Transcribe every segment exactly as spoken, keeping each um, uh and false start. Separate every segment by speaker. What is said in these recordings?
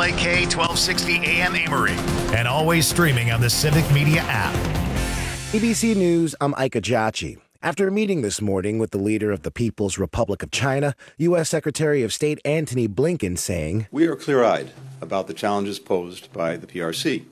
Speaker 1: A K, twelve sixty A M Amory, and always streaming on the Civic Media app.
Speaker 2: A B C News, I'm Ika Jachi. After a meeting this morning with the leader of the People's Republic of China, U S Secretary of State Antony Blinken saying,
Speaker 3: "We are clear-eyed about the challenges posed by the P R C.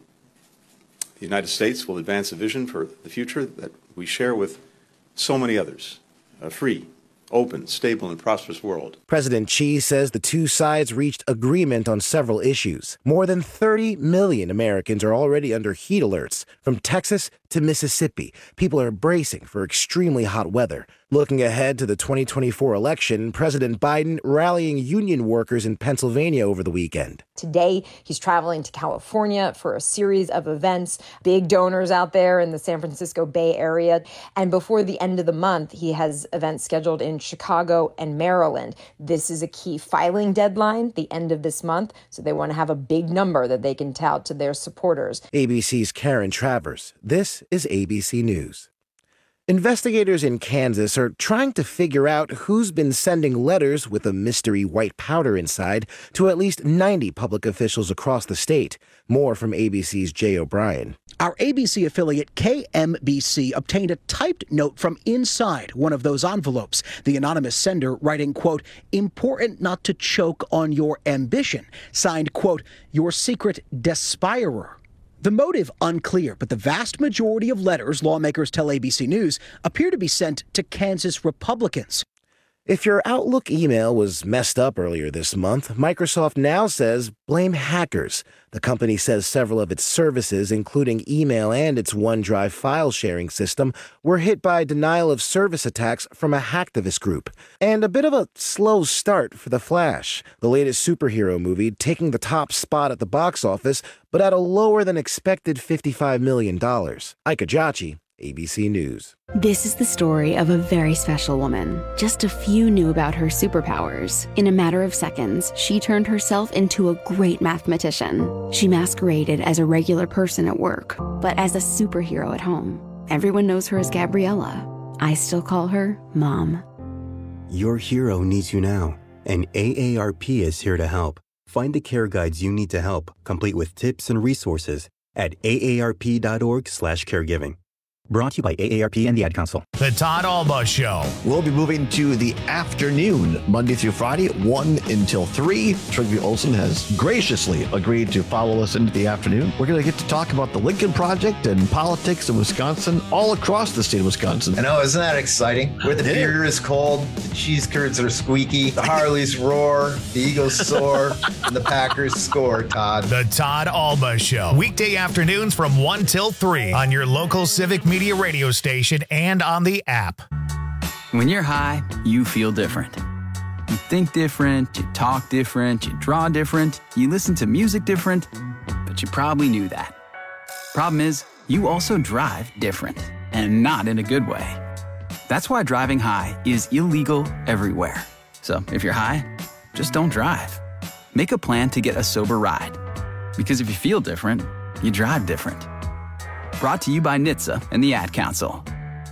Speaker 3: The United States will advance a vision for the future that we share with so many others, a free, open, stable, and prosperous world."
Speaker 2: President Xi says the two sides reached agreement on several issues. More than thirty million Americans are already under heat alerts. From Texas to Mississippi, people are bracing for extremely hot weather. Looking ahead to the twenty twenty-four election, President Biden rallying union workers in Pennsylvania over the weekend.
Speaker 4: Today, he's traveling to California for a series of events, big donors out there in the San Francisco Bay Area. And before the end of the month, he has events scheduled in Chicago and Maryland. This is a key filing deadline, the end of this month, so they want to have a big number that they can tout to their supporters.
Speaker 2: A B C's Karen Travers. This is A B C News. Investigators in Kansas are trying to figure out who's been sending letters with a mystery white powder inside to at least ninety public officials across the state. More from A B C's Jay O'Brien.
Speaker 5: Our A B C affiliate K M B C obtained a typed note from inside one of those envelopes. The anonymous sender writing, quote, "Important not to choke on your ambition," signed, quote, "Your secret despirer." The motive unclear, but the vast majority of letters, lawmakers tell A B C News, appear to be sent to Kansas Republicans.
Speaker 2: If your Outlook email was messed up earlier this month, Microsoft now says blame hackers. The company says several of its services, including email and its OneDrive file sharing system, were hit by denial of service attacks from a hacktivist group. And a bit of a slow start for The Flash, the latest superhero movie taking the top spot at the box office, but at a lower than expected fifty-five million dollars. Ika Jachi, A B C News.
Speaker 6: This is the story of a very special woman. Just a few knew about her superpowers. In a matter of seconds, she turned herself into a great mathematician. She masqueraded as a regular person at work, but as a superhero at home. Everyone knows her as Gabriella. I still call her Mom.
Speaker 7: Your hero needs you now, and A A R P is here to help. Find the care guides you need to help, complete with tips and resources at A A R P dot org slash caregiving. Brought to you by A A R P and the Ad Council.
Speaker 1: The Todd Alba Show.
Speaker 8: We'll be moving to the afternoon, Monday through Friday, one until three. Trygve Olsen has graciously agreed to follow us into the afternoon. We're going to get to talk about the Lincoln Project and politics in Wisconsin, all across the state of Wisconsin.
Speaker 9: I know, isn't that exciting? Where the beer is cold, the cheese curds are squeaky, the Harleys roar, the Eagles soar, and the Packers score, Todd.
Speaker 1: The Todd Alba Show. Weekday afternoons from one till three on your local Civic Media radio station and on the app.
Speaker 10: When you're high, you feel different. You think different, you talk different, you draw different, you listen to music different, but you probably knew that. Problem is, you also drive different, and not in a good way. That's why driving high is illegal everywhere. So if you're high, just don't drive. Make a plan to get a sober ride. Because if you feel different, you drive different. Brought to you by N H T S A and the Ad Council.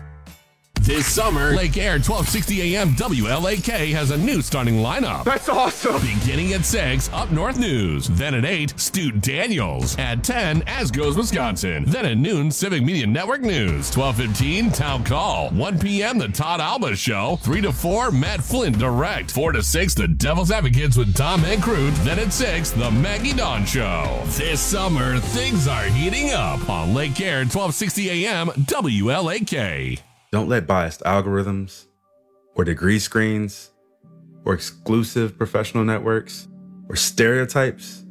Speaker 11: This summer, Lake Air twelve sixty A M W L A K has a new starting lineup.
Speaker 12: That's awesome.
Speaker 11: Beginning at six, Up North News. Then at eight, Stu Daniels. At ten, As Goes Wisconsin. Then at noon, Civic Media Network News. twelve fifteen, Town Call. one p.m., The Todd Alba Show. three to four, Matt Flynn Direct. four to six, The Devil's Advocates with Tom Hankrut. Then at six, The Maggie Dawn Show. This summer, things are heating up on Lake Air twelve sixty A M W L A K.
Speaker 13: Don't let biased algorithms or degree screens or exclusive professional networks or stereotypes.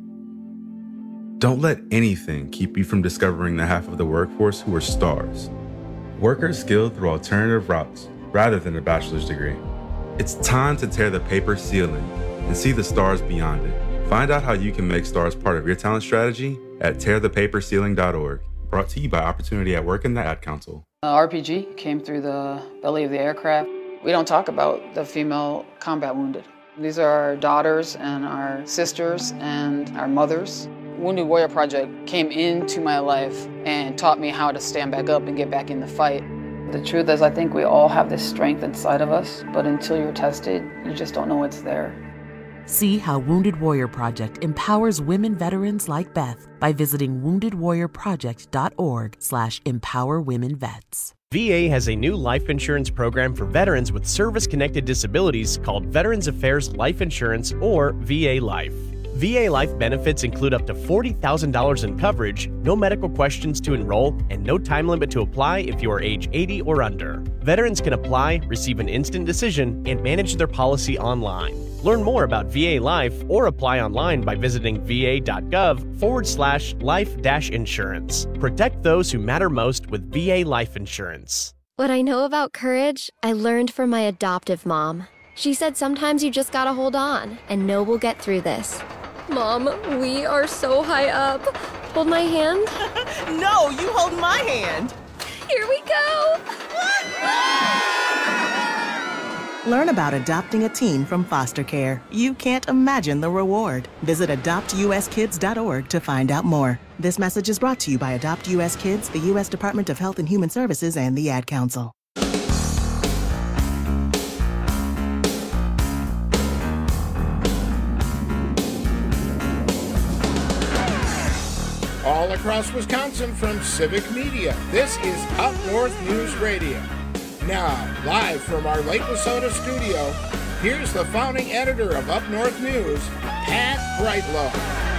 Speaker 13: Don't let anything keep you from discovering the half of the workforce who are stars. Workers skilled through alternative routes rather than a bachelor's degree. It's time to tear the paper ceiling and see the stars beyond it. Find out how you can make stars part of your talent strategy at tear the paper ceiling dot org. Brought to you by Opportunity at Work and the Ad Council.
Speaker 14: Uh, R P G came through the belly of the aircraft. We don't talk about the female combat wounded. These are our daughters and our sisters and our mothers. Wounded Warrior Project came into my life and taught me how to stand back up and get back in the fight. The truth is, I think we all have this strength inside of us, but until you're tested, you just don't know it's there.
Speaker 12: See how Wounded Warrior Project empowers women veterans like Beth by visiting woundedwarriorproject.org slash empower women vets.
Speaker 15: V A has a new life insurance program for veterans with service-connected disabilities called Veterans Affairs Life Insurance, or V A Life. V A Life benefits include up to forty thousand dollars in coverage, no medical questions to enroll, and no time limit to apply if you are age eighty or under. Veterans can apply, receive an instant decision, and manage their policy online. Learn more about V A Life or apply online by visiting va.gov forward slash life dash insurance. Protect those who matter most with V A Life Insurance.
Speaker 16: What I know about courage, I learned from my adoptive mom. She said sometimes you just gotta hold on and know we'll get through this. Mom, we are so high up. Hold my hand.
Speaker 17: No, you hold my hand.
Speaker 16: Here we go.
Speaker 17: Learn about adopting a teen from foster care. You can't imagine the reward. Visit adopt u s kids dot org to find out more. This message is brought to you by Adopt U S Kids, the U S Department of Health and Human Services, and the Ad Council.
Speaker 18: All across Wisconsin from Civic Media, this is Up North News Radio. Now, live from our Lake Wissota studio, here's the founding editor of Up North News, Pat Brightlow.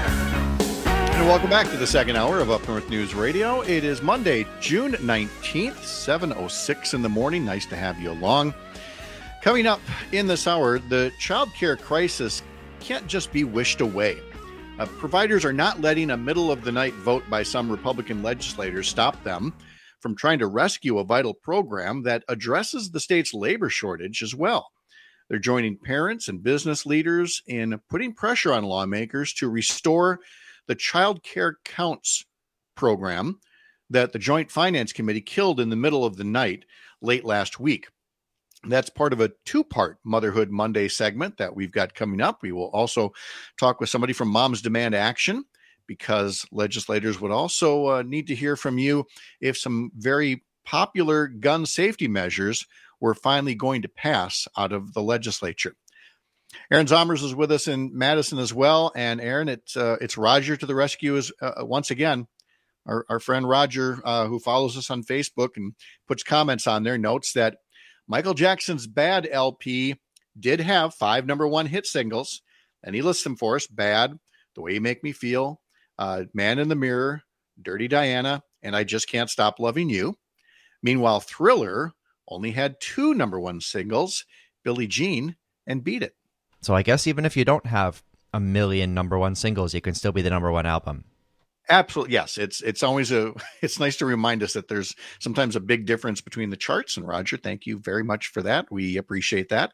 Speaker 19: And welcome back to the second hour of Up North News Radio. It is Monday, June nineteenth, seven oh six in the morning. Nice to have you along. Coming up in this hour, the child care crisis can't just be wished away. Uh, providers are not letting a middle-of-the-night vote by some Republican legislators stop them from trying to rescue a vital program that addresses the state's labor shortage as well. They're joining parents and business leaders in putting pressure on lawmakers to restore the Child Care Counts program that the Joint Finance Committee killed in the middle of the night late last week. That's part of a two-part Motherhood Monday segment that we've got coming up. We will also talk with somebody from Moms Demand Action, because legislators would also uh, need to hear from you if some very popular gun safety measures were finally going to pass out of the legislature. Aaron Zomers is with us in Madison as well. And Aaron, it's, uh, it's Roger to the rescue is, uh, once again. Our, our friend Roger, uh, who follows us on Facebook and puts comments on there, notes that Michael Jackson's Bad L P did have five number one hit singles, and he lists them for us: Bad, The Way You Make Me Feel, uh, Man in the Mirror, Dirty Diana, and I Just Can't Stop Loving You. Meanwhile, Thriller only had two number one singles, Billie Jean and Beat It.
Speaker 20: So I guess even if you don't have a million number one singles, you can still be the number one album.
Speaker 19: Absolutely. Yes. It's, it's always a, it's nice to remind us that there's sometimes a big difference between the charts. And Roger, thank you very much for that. We appreciate that.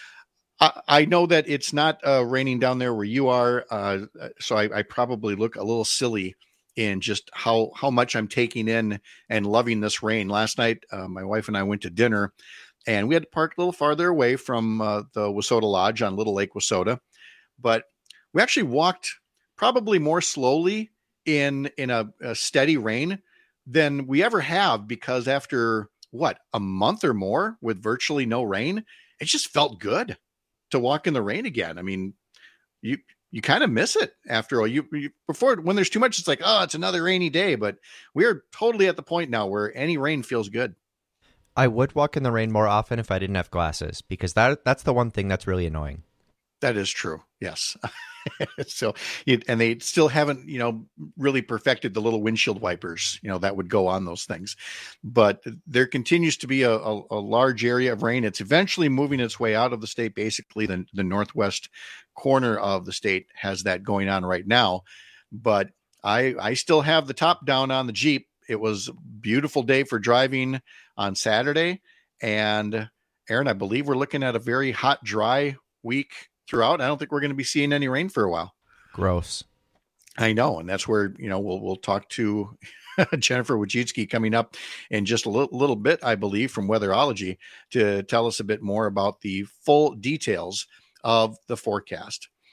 Speaker 19: I, I know that it's not uh, raining down there where you are. Uh, so I, I probably look a little silly in just how, how much I'm taking in and loving this rain. Last night, uh, my wife and I went to dinner, and we had to park a little farther away from uh, the Wissota Lodge on Little Lake Wissota, but we actually walked probably more slowly in in a, a steady rain than we ever have, because after what, a month or more with virtually no rain, it just felt good to walk in the rain again. I mean, you you kind of miss it after all. You, you before, when there's too much, it's like, oh, it's another rainy day. But we are totally at the point now where any rain feels good.
Speaker 20: I would walk in the rain more often if I didn't have glasses, because that that's the one thing that's really annoying.
Speaker 19: That is true. Yes. So, and they still haven't, you know, really perfected the little windshield wipers, you know, that would go on those things. But there continues to be a, a, a large area of rain. It's eventually moving its way out of the state. Basically, the, the northwest corner of the state has that going on right now. But I, I still have the top down on the Jeep. It was a beautiful day for driving on Saturday. And Aaron, I believe we're looking at a very hot, dry week throughout. I don't think we're going to be seeing any rain for a while.
Speaker 20: Gross.
Speaker 19: I know. And that's where, you know, we'll, we'll talk to Jennifer Wojcicki coming up in just a little, little bit, I believe, from Weatherology to tell us a bit more about the full details of the forecast.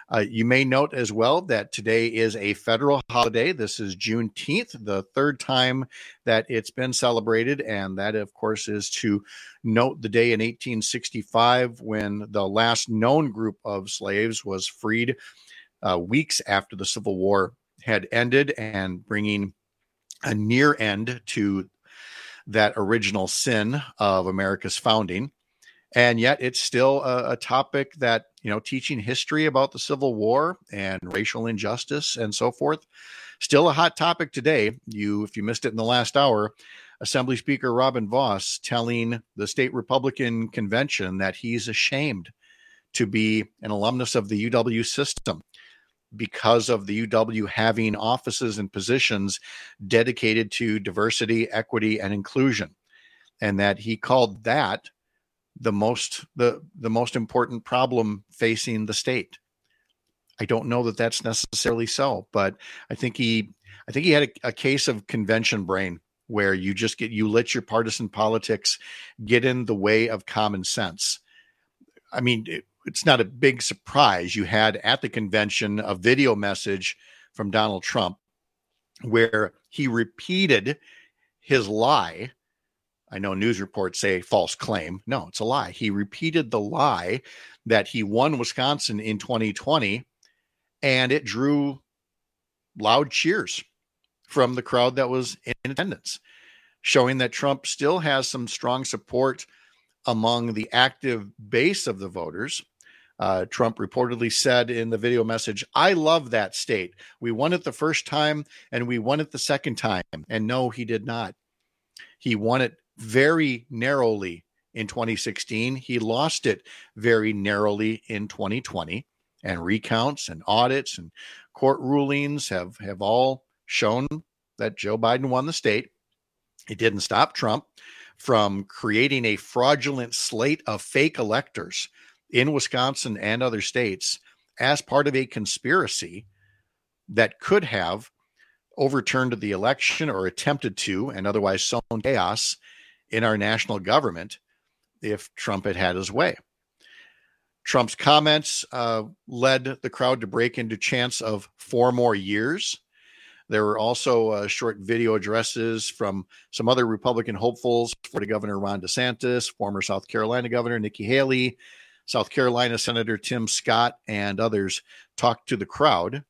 Speaker 19: Uh, you may note as well that today is a federal holiday. This is Juneteenth, the third time that it's been celebrated. And that, of course, is to note the day in eighteen sixty-five when the last known group of slaves was freed uh, weeks after the Civil War had ended, and bringing a near end to that original sin of America's founding. And yet it's still a, a topic that, you know, teaching history about the Civil War and racial injustice and so forth, still a hot topic today. You, if you missed it in the last hour, Assembly Speaker Robin Vos telling the state Republican convention that he's ashamed to be an alumnus of the U W system because of the U W having offices and positions dedicated to diversity, equity, and inclusion. And that he called that the most the the most important problem facing the state. I don't know that that's necessarily so, but I think he I think he had a, a case of convention brain, where you just get you let your partisan politics get in the way of common sense. I mean, it, it's not a big surprise. You had at the convention a video message from Donald Trump where he repeated his lie. I know news reports say false claim. No, it's a lie. He repeated the lie that he won Wisconsin in twenty twenty, and it drew loud cheers from the crowd that was in attendance, showing that Trump still has some strong support among the active base of the voters. Uh, Trump reportedly said in the video message, "I love that state. We won it the first time and we won it the second time." And no, he did not. He won it very narrowly in twenty sixteen. He lost it very narrowly in twenty twenty, and recounts and audits and court rulings have, have all shown that Joe Biden won the state. It didn't stop Trump from creating a fraudulent slate of fake electors in Wisconsin and other states as part of a conspiracy that could have overturned the election or attempted to, and otherwise sown chaos in our national government if Trump had had his way. Trump's comments uh, led the crowd to break into chants of four more years. There were also uh, short video addresses from some other Republican hopefuls, Florida Governor Ron DeSantis, former South Carolina Governor Nikki Haley, South Carolina Senator Tim Scott, and others talked to the crowd.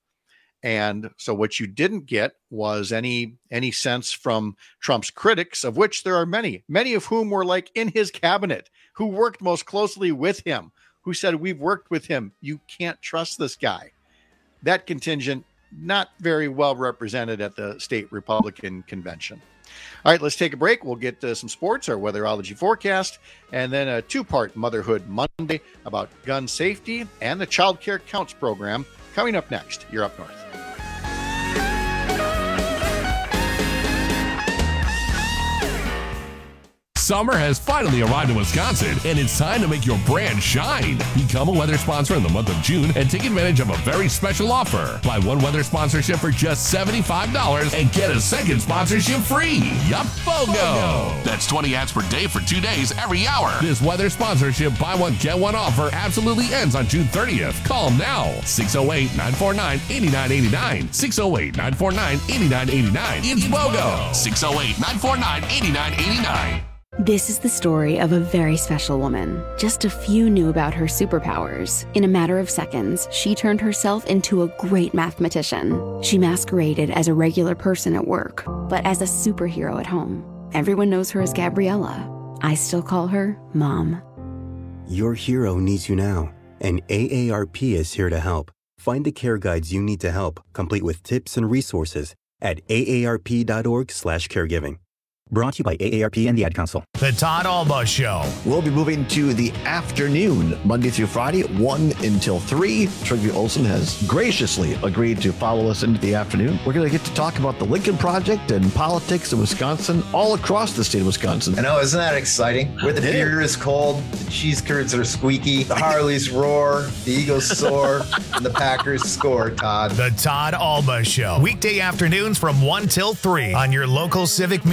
Speaker 19: And so what you didn't get was any any sense from Trump's critics, of which there are many, many of whom were like in his cabinet, who worked most closely with him, who said, "We've worked with him. You can't trust this guy." That contingent not very well represented at the state Republican convention. All right, let's take a break. We'll get uh, some sports, our weatherology forecast, and then a two-part Motherhood Monday about gun safety and the Child Care Counts program coming up next. You're Up North.
Speaker 11: Summer has finally arrived in Wisconsin, and it's time to make your brand shine. Become a weather sponsor in the month of June and take advantage of a very special offer. Buy one weather sponsorship for just seventy-five dollars and get a second sponsorship free. Yup, BOGO! That's twenty ads per day for two days every hour. This weather sponsorship buy one, get one offer absolutely ends on June thirtieth. Call now. six oh eight, nine four nine, eight nine eight nine. six oh eight, nine four nine, eight nine eight nine. It's BOGO! six oh eight, nine four nine, eight nine eight nine.
Speaker 6: This is the story of a very special woman. Just a few knew about her superpowers. In a matter of seconds, she turned herself into a great mathematician. She masqueraded as a regular person at work, but as a superhero at home. Everyone knows her as Gabriella. I still call her Mom.
Speaker 7: Your hero needs you now, and A A R P is here to help. Find the care guides you need to help, complete with tips and resources at A A R P dot org slash caregiving. Brought to you by A A R P and the Ad Council.
Speaker 1: The Todd Alba Show.
Speaker 8: We'll be moving to the afternoon, Monday through Friday, one until three. Trygve Olsen has graciously agreed to follow us into the afternoon. We're going to get to talk about the Lincoln Project and politics in Wisconsin, all across the state of Wisconsin.
Speaker 9: I know, isn't that exciting? Where the beer is cold, the cheese curds are squeaky, the Harleys roar, the Eagles soar, and the Packers score, Todd.
Speaker 1: The Todd Alba Show. Weekday afternoons from one till three on your local Civic Media Radio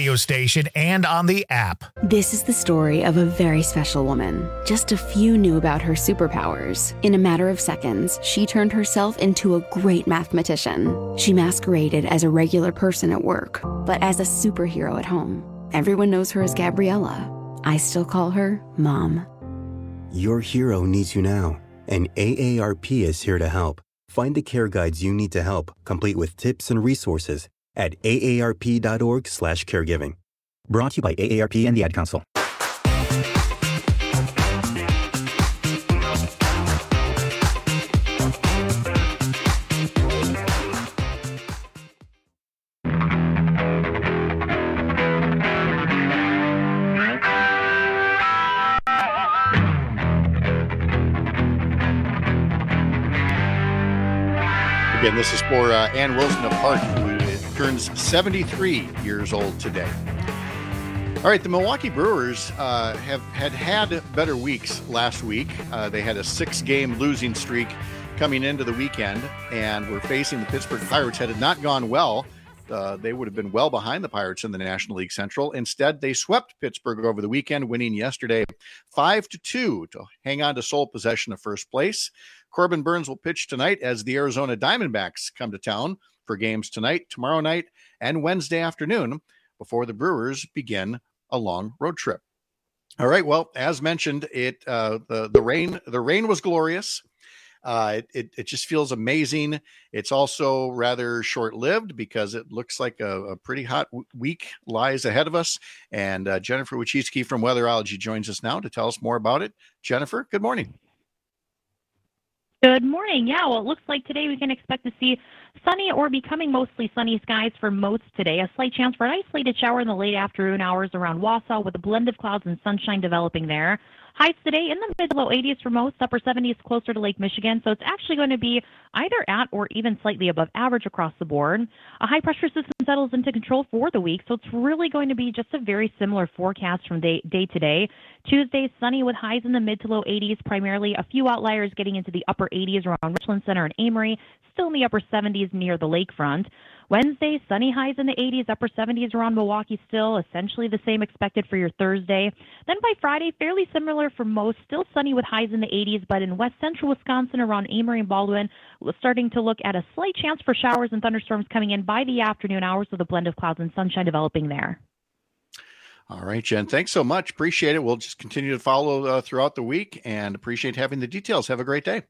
Speaker 1: radio station and on the app.
Speaker 6: This is the story of a very special woman. Just a few knew about her superpowers. In a matter of seconds, she turned herself into a great mathematician. She masqueraded as a regular person at work, but as a superhero at home. Everyone knows her as Gabriella. I still call her Mom.
Speaker 7: Your hero needs you now, and A A R P is here to help. Find the care guides you need to help, complete with tips and resources at A A R P dot org slash caregiving. Brought to you by A A R P and the Ad Council.
Speaker 19: Again, this is for uh, Ann Wilson of Park, who turns seventy-three years old today. All right, the Milwaukee Brewers uh, have had had better weeks last week. Uh, they had a six-game losing streak coming into the weekend, and were facing the Pittsburgh Pirates. Had it not gone well, uh, they would have been well behind the Pirates in the National League Central. Instead, they swept Pittsburgh over the weekend, winning yesterday five to two to hang on to sole possession of first place. Corbin Burns will pitch tonight as the Arizona Diamondbacks come to town for games tonight, tomorrow night, and Wednesday afternoon before the Brewers begin a long road trip. All right. Well, as mentioned, it uh, the the rain the rain was glorious. Uh, it, it it just feels amazing. It's also rather short-lived because it looks like a, a pretty hot w- week lies ahead of us. And uh, Jennifer Wachitsky from Weatherology joins us now to tell us more about it. Jennifer, good morning.
Speaker 21: Good morning. Yeah, well, it looks like today we can expect to see sunny or becoming mostly sunny skies for most today. A slight chance for an isolated shower in the late afternoon hours around Wausau with a blend of clouds and sunshine developing there. Highs today in the mid to low eighties for most, upper seventies closer to Lake Michigan. So it's actually going to be either at or even slightly above average across the board. A high pressure system settles into control for the week. So it's really going to be just a very similar forecast from day, day to day. Tuesday, sunny with highs in the mid to low eighties, primarily a few outliers getting into the upper eighties around Richland Center and Amory, still in the upper seventies near the lakefront. Wednesday, sunny highs in the eighties, upper seventies around Milwaukee still, essentially the same expected for your Thursday. Then by Friday, fairly similar for most, still sunny with highs in the eighties, but in west central Wisconsin around Amory and Baldwin, we're starting to look at a slight chance for showers and thunderstorms coming in by the afternoon hours with a blend of clouds and sunshine developing there.
Speaker 19: All right, Jen, thanks so much. Appreciate it. We'll just continue to follow uh, throughout the week and appreciate having the details. Have a great day.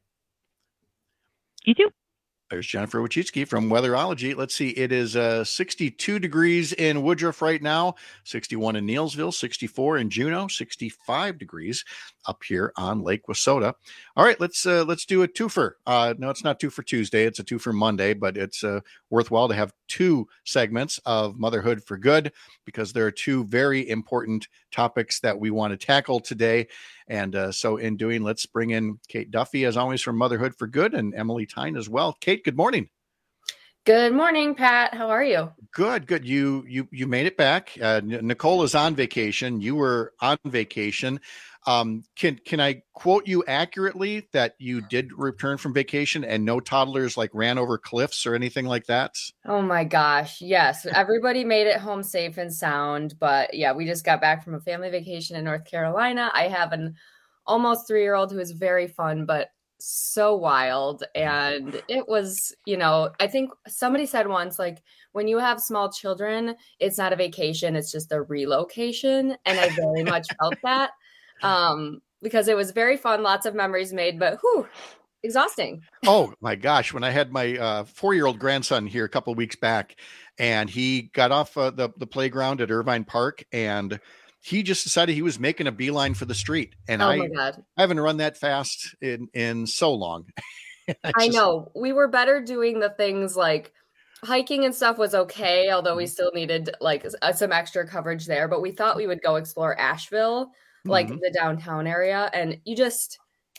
Speaker 21: You too.
Speaker 19: There's Jennifer Wachitsky from Weatherology. Let's see. It is uh, sixty-two degrees in Woodruff right now, sixty-one in Neillsville, sixty-four in Juneau, sixty-five degrees up here on Lake Wissota. All right, let's uh, let's do a twofer. Uh, no, it's not two for Tuesday. It's a two for Monday, but it's uh, worthwhile to have two segments of Motherhood for Good because there are two very important topics that we want to tackle today. And uh, so in doing, let's bring in Kate Duffy, as always, from Motherhood for Good, and Emily Tyne as well. Kate, good morning.
Speaker 22: Good morning, Pat. How are you?
Speaker 19: Good, good. You you you made it back. Uh, Nicole is on vacation. You were on vacation. Um, can can I quote you accurately that you did return from vacation and no toddlers like ran over cliffs or anything like that?
Speaker 22: Oh my gosh, yes. Everybody made it home safe and sound. But yeah, we just got back from a family vacation in North Carolina. I have an almost three-year-old who is very fun, but so wild. And it was, you know, I think somebody said once, like, when you have small children, it's not a vacation, it's just a relocation. And I very much felt that. Um, because it was very fun, lots of memories made, but whew, exhausting.
Speaker 19: Oh my gosh. When I had my uh, four-year-old grandson here a couple of weeks back, and he got off uh, the, the playground at Irvine Park, and he just decided he was making a beeline for the street. And
Speaker 22: oh
Speaker 19: I,
Speaker 22: my God.
Speaker 19: I haven't run that fast in, in so long. I,
Speaker 22: I
Speaker 19: just,
Speaker 22: know. We were better doing the things like hiking and stuff was okay, although we still needed like some extra coverage there, but we thought we would go explore Asheville, like mm-hmm. the downtown area. And you just,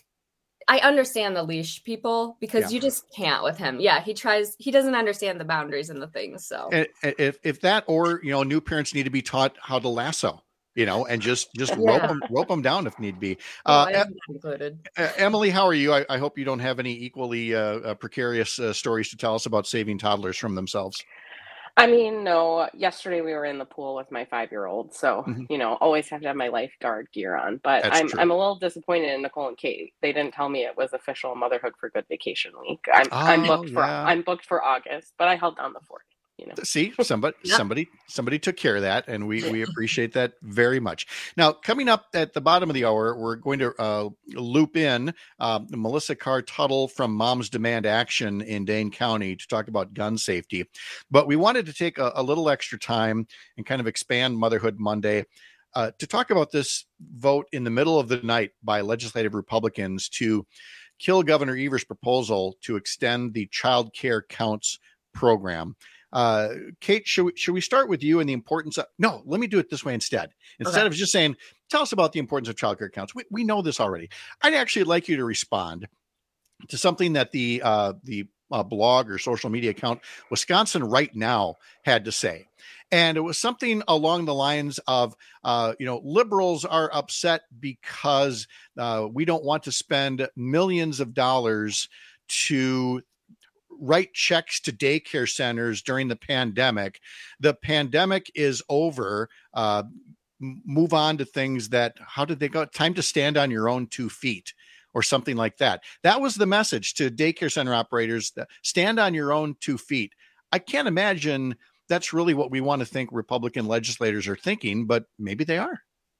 Speaker 22: I understand the leash people because yeah. you just can't with him. Yeah. He tries, he doesn't understand the boundaries and the things. So
Speaker 19: if, if that, or, you know, new parents need to be taught how to lasso, you know, and just, just
Speaker 22: yeah.
Speaker 19: rope them, rope them down if need be.
Speaker 22: Oh,
Speaker 19: Uh,
Speaker 22: included.
Speaker 19: uh, Emily, how are you? I, I hope you don't have any equally uh, uh, precarious uh, stories to tell us about saving toddlers from themselves.
Speaker 3: I mean, no, yesterday we were in the pool with my five-year-old, so,
Speaker 19: Mhm.
Speaker 3: you know, always have to have my lifeguard gear on. But
Speaker 19: That's
Speaker 3: I'm
Speaker 19: true.
Speaker 3: I'm a little disappointed in Nicole and Kate. They didn't tell me it was official Motherhood for Good vacation week. I'm I'm
Speaker 19: Oh,
Speaker 3: booked for
Speaker 19: yeah.
Speaker 3: I'm booked for August, but I held down the fort, you know.
Speaker 19: See, somebody,
Speaker 3: Yeah.
Speaker 19: somebody, somebody took care of that, and we we appreciate that very much. Now, coming up at the bottom of the hour, we're going to uh, loop in uh, Melissa Carr Tuttle from Moms Demand Action in Dane County to talk about gun safety. But we wanted to take a, a little extra time and kind of expand Motherhood Monday uh, to talk about this vote in the middle of the night by legislative Republicans to kill Governor Evers' proposal to extend the child care counts program. Uh, Kate, should we, should we start with you and the importance of, no, let me do it this way instead. Instead
Speaker 3: Okay.
Speaker 19: of just saying, tell us about the importance of childcare counts. We, we know this already. I'd actually like you to respond to something that the, uh, the uh, blog or social media account Wisconsin Right Now had to say. And it was something along the lines of, uh, you know, liberals are upset because uh, we don't want to spend millions of dollars to write checks to daycare centers during the pandemic. The pandemic is over. Uh, m- move on to things that, how did they go? Time to stand on your own two feet or something like that. That was the message to daycare center operators, that stand on your own two feet. I can't imagine that's really what we want to think Republican legislators are thinking, but maybe they are.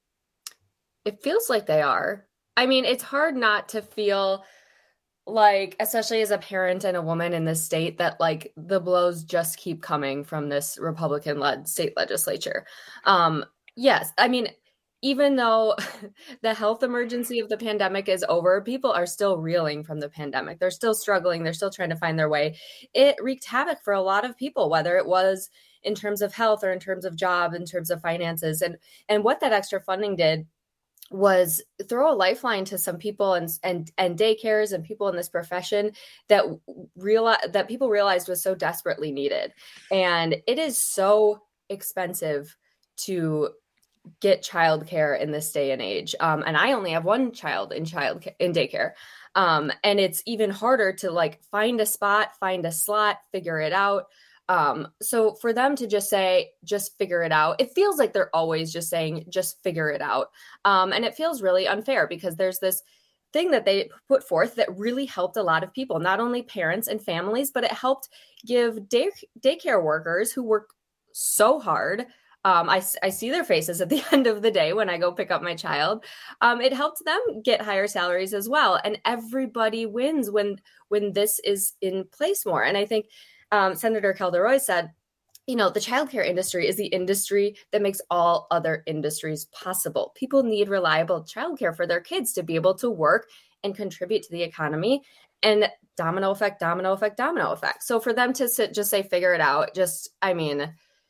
Speaker 22: It feels like they are. I mean, it's hard not to feel like, especially as a parent and a woman in this state, that like the blows just keep coming from this Republican-led state legislature. Um, yes, I mean, even though the health emergency of the pandemic is over, people are still reeling from the pandemic. They're still struggling. They're still trying to find their way. It wreaked havoc for a lot of people, whether it was in terms of health or in terms of job, in terms of finances. And, and what that extra funding did was throw a lifeline to some people and and and daycares and people in this profession that realize that people realized was so desperately needed. And it is so expensive to get childcare in this day and age. Um, and I only have one child in child in daycare. Um, and it's even harder to like find a spot, find a slot, figure it out. Um, so for them to just say, just figure it out, it feels like they're always just saying, just figure it out. Um, and it feels really unfair because there's this thing that they put forth that really helped a lot of people, not only parents and families, but it helped give day, daycare workers who work so hard. Um, I, I see their faces at the end of the day when I go pick up my child. Um, it helped them get higher salaries as well. And everybody wins when, when this is in place more. And I think Um, Senator Calderoy said, you know, the childcare industry is the industry that makes all other industries possible. People need reliable childcare for their kids to be able to work and contribute to the economy, and domino effect, domino effect, domino effect. So for them to sit, just say, figure it out, just, I mean,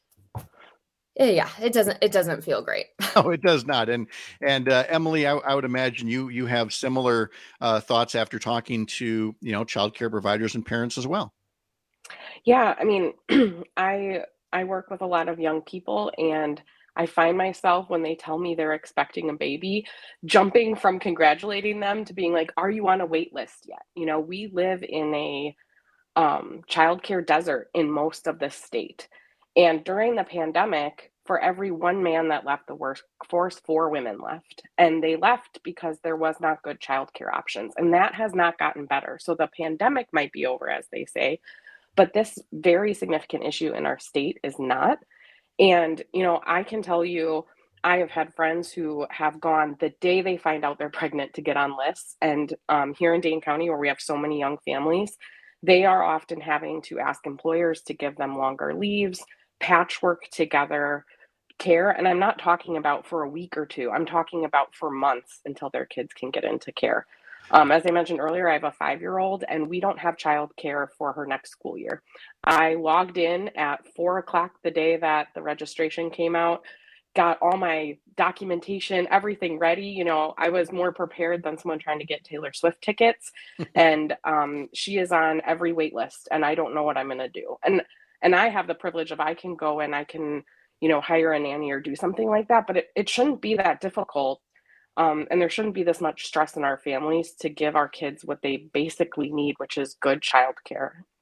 Speaker 22: yeah, it doesn't, it doesn't feel great.
Speaker 19: No, it does not. And, and uh, Emily, I, I would imagine you, you have similar uh, thoughts after talking to, you know, childcare providers and parents as well.
Speaker 3: Yeah, I mean, I I work with a lot of young people, and I find myself when they tell me they're expecting a baby, jumping from congratulating them to being like, "Are you on a wait list yet?" You know, we live in a um, childcare desert in most of the state, and during the pandemic, for every one man that left the workforce, four women left, and they left because there was not good childcare options, and that has not gotten better. So the pandemic might be over, as they say. But this very significant issue in our state is not. And, you know, I can tell you, I have had friends who have gone the day they find out they're pregnant to get on lists. And um, here in Dane County, where we have so many young families, they are often having to ask employers to give them longer leaves, patchwork together care. And I'm not talking about for a week or two. I'm talking about for months until their kids can get into care. Um, as I mentioned earlier, I have a five-year-old, and we don't have childcare for her next school year. I logged in at four o'clock the day that the registration came out, got all my documentation, everything ready. You know, I was more prepared than someone trying to get Taylor Swift tickets, and um, she is on every wait list, and I don't know what I'm going to do. And and I have the privilege of I can go and I can, you know, hire a nanny or do something like that, but it, it shouldn't be that difficult. Um, and there shouldn't be this much stress in our families to give our kids what they basically need, which is good childcare.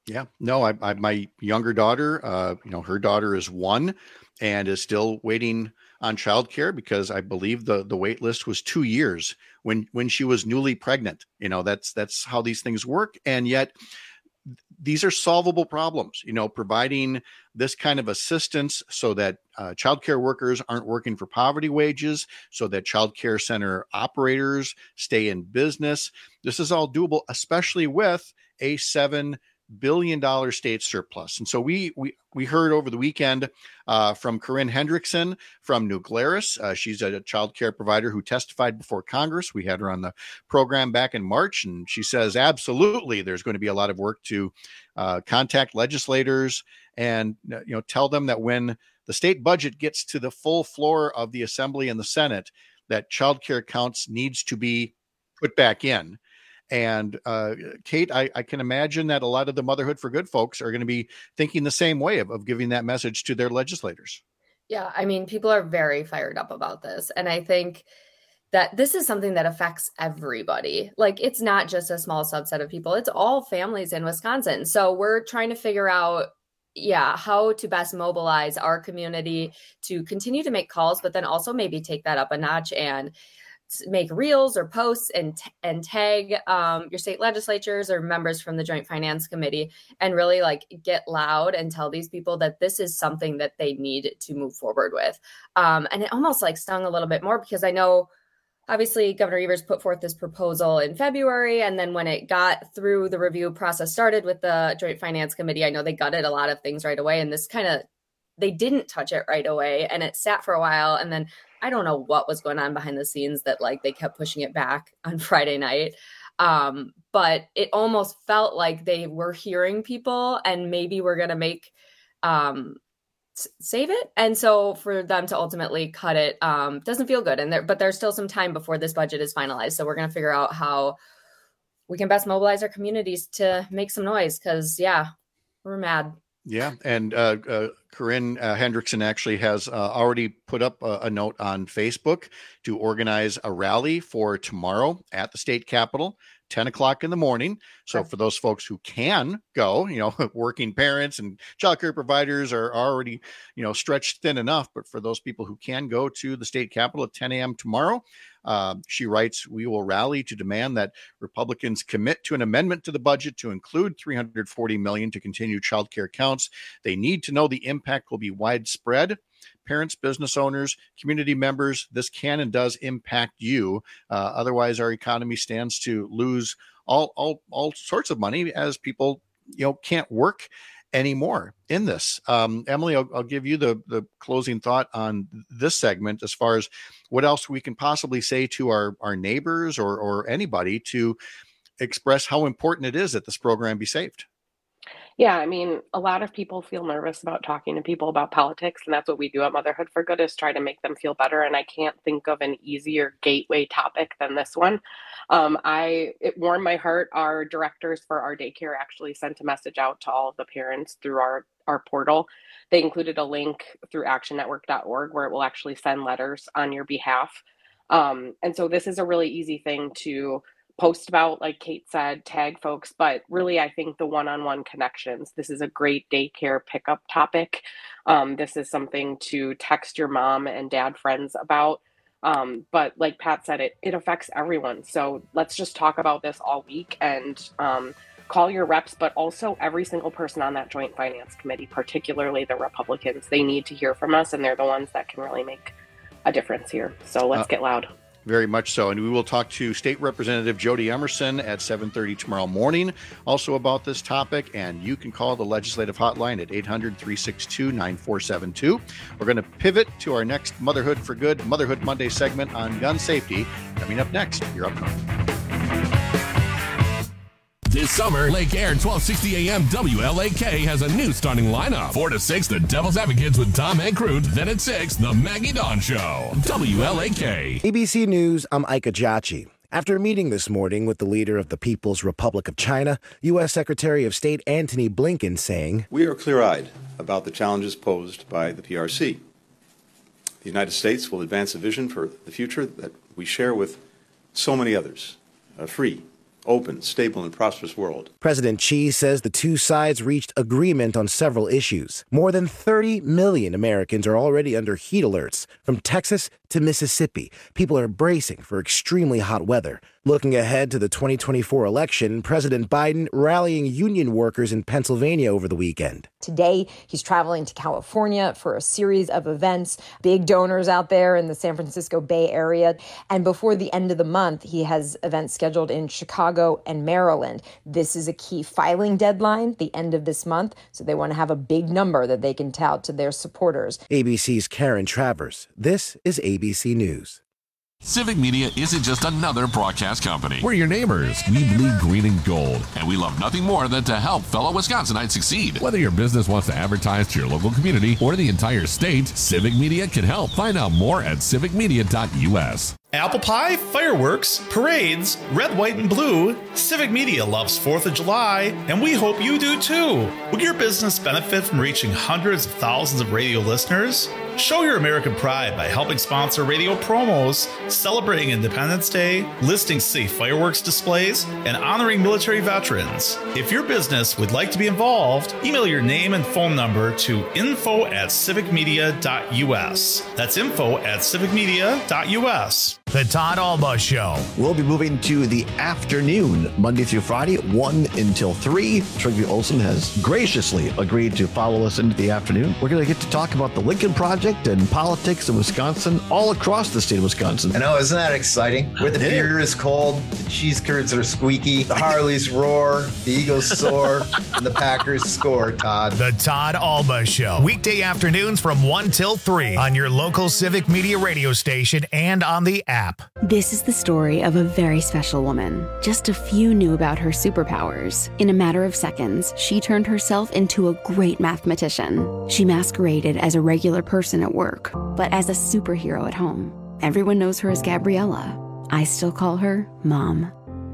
Speaker 19: Yeah, no, I, I my younger daughter, uh, you know, her daughter is one and is still waiting on childcare because I believe the the wait list was two years when when she was newly pregnant. You know, that's that's how these things work, and yet these are solvable problems. You know, providing this kind of assistance so that uh, childcare workers aren't working for poverty wages, so that childcare center operators stay in business. This is all doable, especially with a seven billion dollars state surplus. And so we we we heard over the weekend uh, from Corinne Hendrickson from New Glarus. Uh, she's a child care provider who testified before Congress. We had her on the program back in March, and she says absolutely there's going to be a lot of work to uh, contact legislators and you know tell them that when the state budget gets to the full floor of the Assembly and the Senate, that child care counts needs to be put back in. And uh, Kate, I, I can imagine that a lot of the Motherhood for Good folks are going to be thinking the same way of, of giving that message to their legislators.
Speaker 22: Yeah, I mean, people are very fired up about this. And I think that this is something that affects everybody. Like, it's not just a small subset of people. It's all families in Wisconsin. So we're trying to figure out, yeah, how to best mobilize our community to continue to make calls, but then also maybe take that up a notch and make reels or posts and and tag um, your state legislatures or members from the Joint Finance Committee and really like get loud and tell these people that this is something that they need to move forward with. Um, and it almost like stung a little bit more because I know obviously Governor Evers put forth this proposal in February. And then when it got through the review process started with the Joint Finance Committee, I know they gutted a lot of things right away. And this kind of, they didn't touch it right away and it sat for a while. And then I don't know what was going on behind the scenes that like they kept pushing it back on Friday night. Um, but it almost felt like they were hearing people and maybe we're going to make, um, s- save it. And so for them to ultimately cut it, um, doesn't feel good. And there, but there's still some time before this budget is finalized. So we're going to figure out how we can best mobilize our communities to make some noise. Cause yeah, we're mad.
Speaker 19: Yeah, and uh, uh, Corinne uh, Hendrickson actually has uh, already put up a, a note on Facebook to organize a rally for tomorrow at the state capitol, ten o'clock in the morning. So okay. For those folks who can go, you know, working parents and childcare providers are already, you know, stretched thin enough. But for those people who can go to the state capitol at ten a.m. tomorrow, Uh, she writes, we will rally to demand that Republicans commit to an amendment to the budget to include three hundred forty million dollars to continue child care counts. They need to know the impact will be widespread. Parents, business owners, community members, this can and does impact you. Uh, otherwise, our economy stands to lose all, all, all sorts of money as people, you know, can't work anymore in this. Um, Emily, I'll, I'll give you the, the closing thought on this segment as far as what else we can possibly say to our, our neighbors or, or anybody to express how important it is that this program be saved.
Speaker 3: Yeah, I mean, a lot of people feel nervous about talking to people about politics, and that's what we do at Motherhood for Good is try to make them feel better. And I can't think of an easier gateway topic than this one. Um, I it warmed my heart. Our directors for our daycare actually sent a message out to all of the parents through our, our portal. They included a link through action network dot org where it will actually send letters on your behalf. Um, and so this is a really easy thing to post about, like Kate said, tag folks, but really I think the one-on-one connections, this is a great daycare pickup topic. Um, this is something to text your mom and dad friends about. Um, but like Pat said, it, it affects everyone. So let's just talk about this all week and um, call your reps, but also every single person on that Joint Finance Committee, particularly the Republicans. They need to hear from us, and they're the ones that can really make a difference here. So let's uh, get loud.
Speaker 19: Very much so. And we will talk to State Representative Jody Emerson at seven thirty tomorrow morning also about this topic. And you can call the legislative hotline at eight hundred, three six two, nine four seven two. We're going to pivot to our next Motherhood for Good, Motherhood Monday segment on gun safety. Coming up next, you're up north.
Speaker 11: This summer, Lake Air twelve sixty A M W L A K has a new starting lineup. four to six, the Devil's Advocates with Tom Hankrut. Then at six, the Maggie Dawn Show. W L A K.
Speaker 2: A B C News, I'm Ika Jachi. After a meeting this morning with the leader of the People's Republic of China, U S Secretary of State Antony Blinken saying,
Speaker 4: we are clear-eyed about the challenges posed by the P R C. The United States will advance a vision for the future that we share with so many others, a free, open, stable, and prosperous world.
Speaker 2: President Xi says the two sides reached agreement on several issues. More than thirty million Americans are already under heat alerts. From Texas to Mississippi, people are bracing for extremely hot weather. Looking ahead to the twenty twenty-four election, President Biden rallying union workers in Pennsylvania over the weekend.
Speaker 5: Today, he's traveling to California for a series of events, big donors out there in the San Francisco Bay Area. And before the end of the month, he has events scheduled in Chicago and Maryland. This is a key filing deadline, the end of this month, so they want to have a big number that they can tout to their supporters.
Speaker 2: A B C's Karen Travers. This is A B C News.
Speaker 11: Civic Media isn't just another broadcast company. We're your neighbors. We bleed green and gold, and we love nothing more than to help fellow Wisconsinites succeed. Whether your business wants to advertise to your local community or the entire state, Civic Media can help. Find out more at civic media dot U S.
Speaker 10: Apple pie, fireworks, parades, red, white, and blue. Civic Media loves fourth of July, and we hope you do too. Will your business benefit from reaching hundreds of thousands of radio listeners? Show your American pride by helping sponsor radio promos, celebrating Independence Day, listing safe fireworks displays, and honoring military veterans. If your business would like to be involved, email your name and phone number to info at civic media dot U S. That's info at civic media dot U S.
Speaker 1: The Todd Alba Show.
Speaker 8: We'll be moving to the afternoon, Monday through Friday, one until three. Trygve Olsen has graciously agreed to follow us into the afternoon. We're going to get to talk about the Lincoln Project and politics in Wisconsin, all across the state of Wisconsin.
Speaker 9: I know, isn't that exciting? Where the beer is cold, the cheese curds are squeaky, the Harleys roar, the Eagles soar, and the Packers score, Todd.
Speaker 1: The Todd Alba Show. Weekday afternoons from one till three on your local Civic Media radio station and on the app.
Speaker 6: This is the story of a very special woman. Just a few knew about her superpowers. In a matter of seconds, she turned herself into a great mathematician. She masqueraded as a regular person at work, but as a superhero at home. Everyone knows her as Gabriella. I still call her Mom.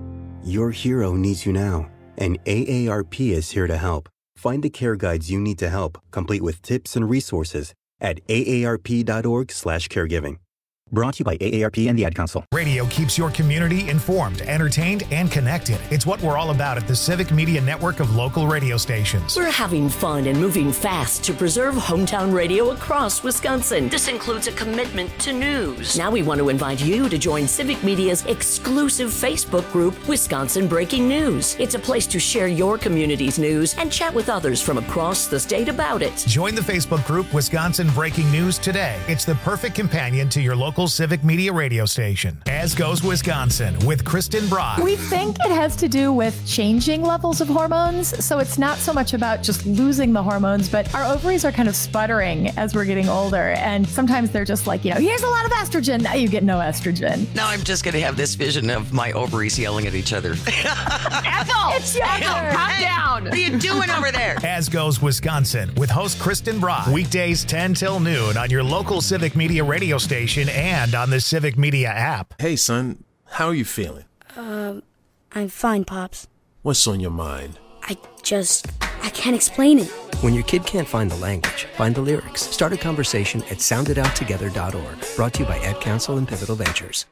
Speaker 7: Your hero needs you now, and A A R P is here to help. Find the care guides you need to help, complete with tips and resources at A A R P dot org slash caregiving. Brought to you by A A R P and the Ad Council.
Speaker 1: Radio keeps your community informed, entertained, and connected. It's what we're all about at the Civic Media Network of local radio stations.
Speaker 23: We're having fun and moving fast to preserve hometown radio across Wisconsin. This includes a commitment to news. Now we want to invite you to join Civic Media's exclusive Facebook group, Wisconsin Breaking News. It's a place to share your community's news and chat with others from across the state about it.
Speaker 1: Join the Facebook group Wisconsin Breaking News today. It's the perfect companion to your local Civic Media radio station. As Goes Wisconsin with Kristen Brock.
Speaker 24: We think it has to do with changing levels of hormones. So it's not so much about just losing the hormones, but our ovaries are kind of sputtering as we're getting older. And sometimes they're just like, you know, here's a lot of estrogen. Now you get no estrogen.
Speaker 25: Now I'm just going to have this vision of my ovaries yelling at each other.
Speaker 24: Ethel! It's Ethel! Calm
Speaker 25: Hey,
Speaker 24: down!
Speaker 25: What are you doing over there?
Speaker 1: As Goes Wisconsin with host Kristen Brock. Weekdays ten till noon on your local Civic Media radio station and on the Civic Media app.
Speaker 26: Hey, son, how are you feeling?
Speaker 27: Um, I'm fine, Pops.
Speaker 26: What's on your mind?
Speaker 27: I just, I can't explain it.
Speaker 28: When your kid can't find the language, find the lyrics. Start a conversation at sound it out together dot org. Brought to you by Ad Council and Pivotal Ventures.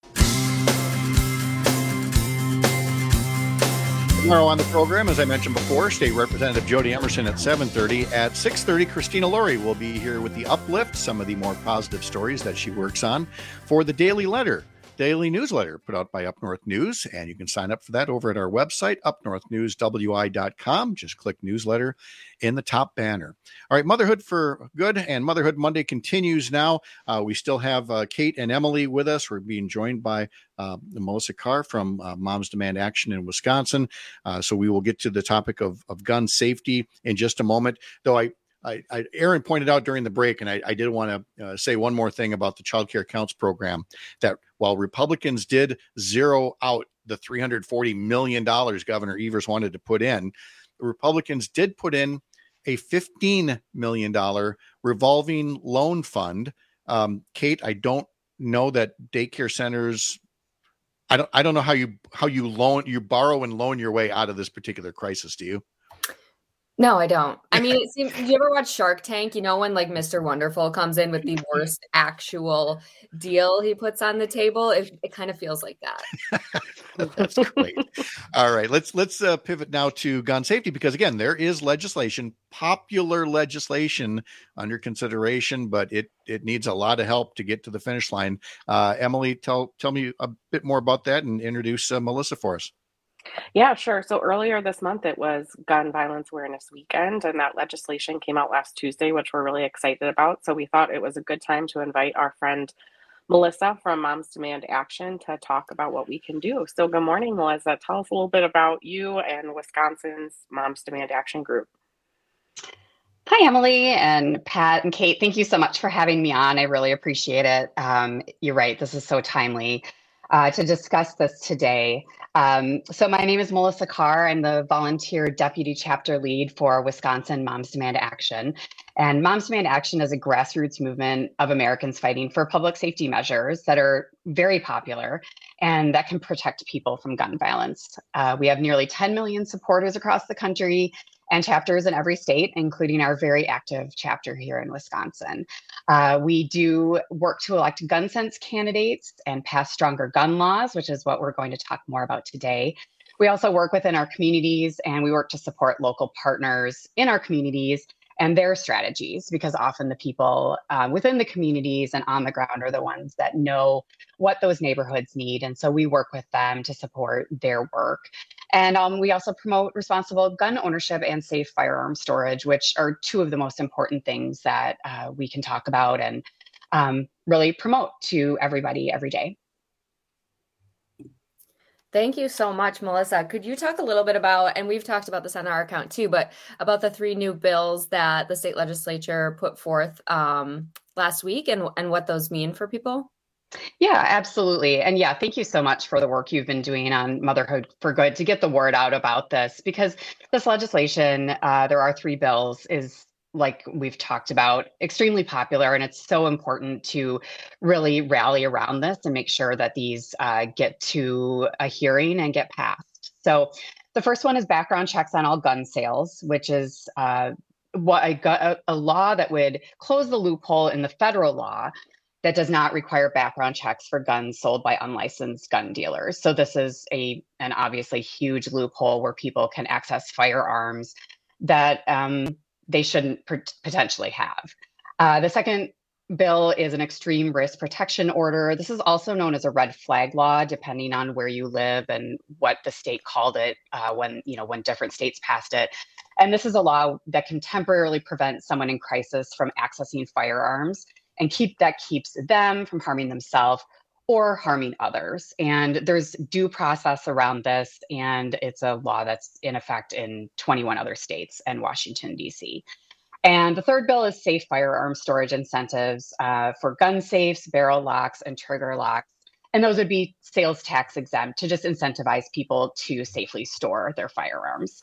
Speaker 19: Tomorrow on the program, as I mentioned before, State Representative Jody Emerson at seven thirty. At six thirty, Christina Laurie will be here with the Uplift, some of the more positive stories that she works on for the Daily Letter, daily newsletter put out by Up North News. And you can sign up for that over at our website, up north news w i dot com. Just click newsletter in the top banner. All right, Motherhood for Good and Motherhood Monday continues now. Uh, we still have uh, Kate and Emily with us. We're being joined by uh, Melissa Carr from uh, Moms Demand Action in Wisconsin. Uh, so we will get to the topic of, of gun safety in just a moment. Though I, I, I Aaron pointed out during the break, and I, I did want to uh, say one more thing about the Child Care Counts program, that while Republicans did zero out the three hundred forty million dollars Governor Evers wanted to put in, the Republicans did put in a fifteen million dollars revolving loan fund. Um, Kate, I don't know that daycare centers, I don't, I don't know how you, how you loan, you borrow and loan your way out of this particular crisis. Do you?
Speaker 22: No, I don't. I mean, it seems, did you ever watch Shark Tank? You know, when like Mister Wonderful comes in with the worst actual deal he puts on the table, it, it kind of feels like that.
Speaker 19: That's great. All right, let's let's uh, pivot now to gun safety, because again, there is legislation, popular legislation under consideration, but it it needs a lot of help to get to the finish line. Uh, Emily, tell tell me a bit more about that and introduce uh, Melissa for us.
Speaker 3: Yeah, sure. So earlier this month, it was Gun Violence Awareness Weekend, and that legislation came out last Tuesday, which we're really excited about. So we thought it was a good time to invite our friend Melissa from Moms Demand Action to talk about what we can do. So good morning, Melissa. Tell us a little bit about you and Wisconsin's Moms Demand Action group.
Speaker 12: Hi, Emily and Pat and Kate. Thank you so much for having me on. I really appreciate it. Um, you're right. This is so timely uh, to discuss this today. Um, so my name is Melissa Carr. I'm the volunteer deputy chapter lead for Wisconsin Moms Demand Action. And Moms Demand Action is a grassroots movement of Americans fighting for public safety measures that are very popular and that can protect people from gun violence. Uh, we have nearly ten million supporters across the country and chapters in every state, including our very active chapter here in Wisconsin. Uh, we do work to elect gun sense candidates and pass stronger gun laws, which is what we're going to talk more about today. We also work within our communities, and we work to support local partners in our communities and their strategies, because often the people uh, within the communities and on the ground are the ones that know what those neighborhoods need. And so we work with them to support their work. And um, we also promote responsible gun ownership and safe firearm storage, which are two of the most important things that uh, we can talk about and um, really promote to everybody every day.
Speaker 22: Thank you so much, Melissa. Could you talk a little bit about, and we've talked about this on our account too, but about the three new bills that the state legislature put forth um, last week and, and what those mean for people?
Speaker 12: Yeah, absolutely. And yeah, thank you so much for the work you've been doing on Motherhood for Good to get the word out about this, because this legislation, uh, there are three bills, is, like we've talked about, extremely popular, and it's so important to really rally around this and make sure that these uh, get to a hearing and get passed. So the first one is background checks on all gun sales, which is uh, what a, a law that would close the loophole in the federal law that does not require background checks for guns sold by unlicensed gun dealers. So this is a an obviously huge loophole where people can access firearms that um, they shouldn't potentially have. Uh, the second bill is an extreme risk protection order. This is also known as a red flag law, depending on where you live and what the state called it uh, when, you know, when different states passed it. And this is a law that can temporarily prevent someone in crisis from accessing firearms and keep that keeps them from harming themselves or harming others. And there's due process around this, and it's a law that's in effect in twenty-one other states and Washington, D C. And the third bill is safe firearm storage incentives uh, for gun safes, barrel locks, and trigger locks. And those would be sales tax exempt to just incentivize people to safely store their firearms.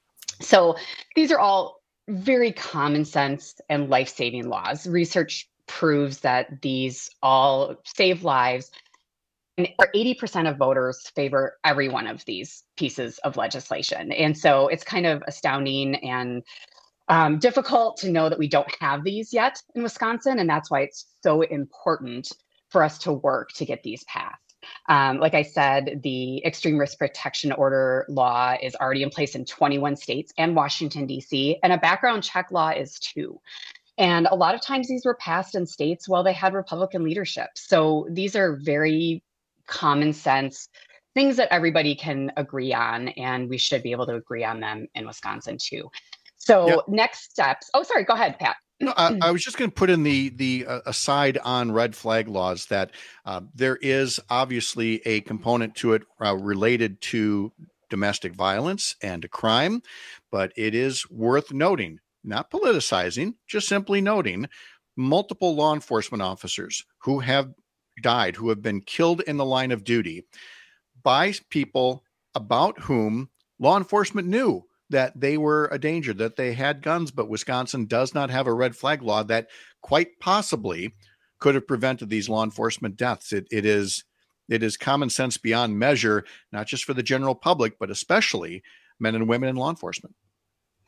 Speaker 12: So these are all very common sense and life-saving laws. Research proves that these all save lives, and eighty percent of voters favor every one of these pieces of legislation. And so it's kind of astounding and um, difficult to know that we don't have these yet in Wisconsin, and that's why it's so important for us to work to get these passed. Um, like I said, the extreme risk protection order law is already in place in twenty-one states and Washington, D C, and a background check law is too. And a lot of times these were passed in states while they had Republican leadership. So these are very common sense things that everybody can agree on, and we should be able to agree on them in Wisconsin too. So yep. Next steps. Oh, sorry. Go ahead, Pat.
Speaker 19: No, I, I was just going to put in the the uh, aside on red flag laws that uh, there is obviously a component to it uh, related to domestic violence and to crime, but it is worth noting, not politicizing, just simply noting multiple law enforcement officers who have died, who have been killed in the line of duty by people about whom law enforcement knew that they were a danger, that they had guns, but Wisconsin does not have a red flag law that quite possibly could have prevented these law enforcement deaths. It, it is it is common sense beyond measure, not just for the general public, but especially men and women in law enforcement.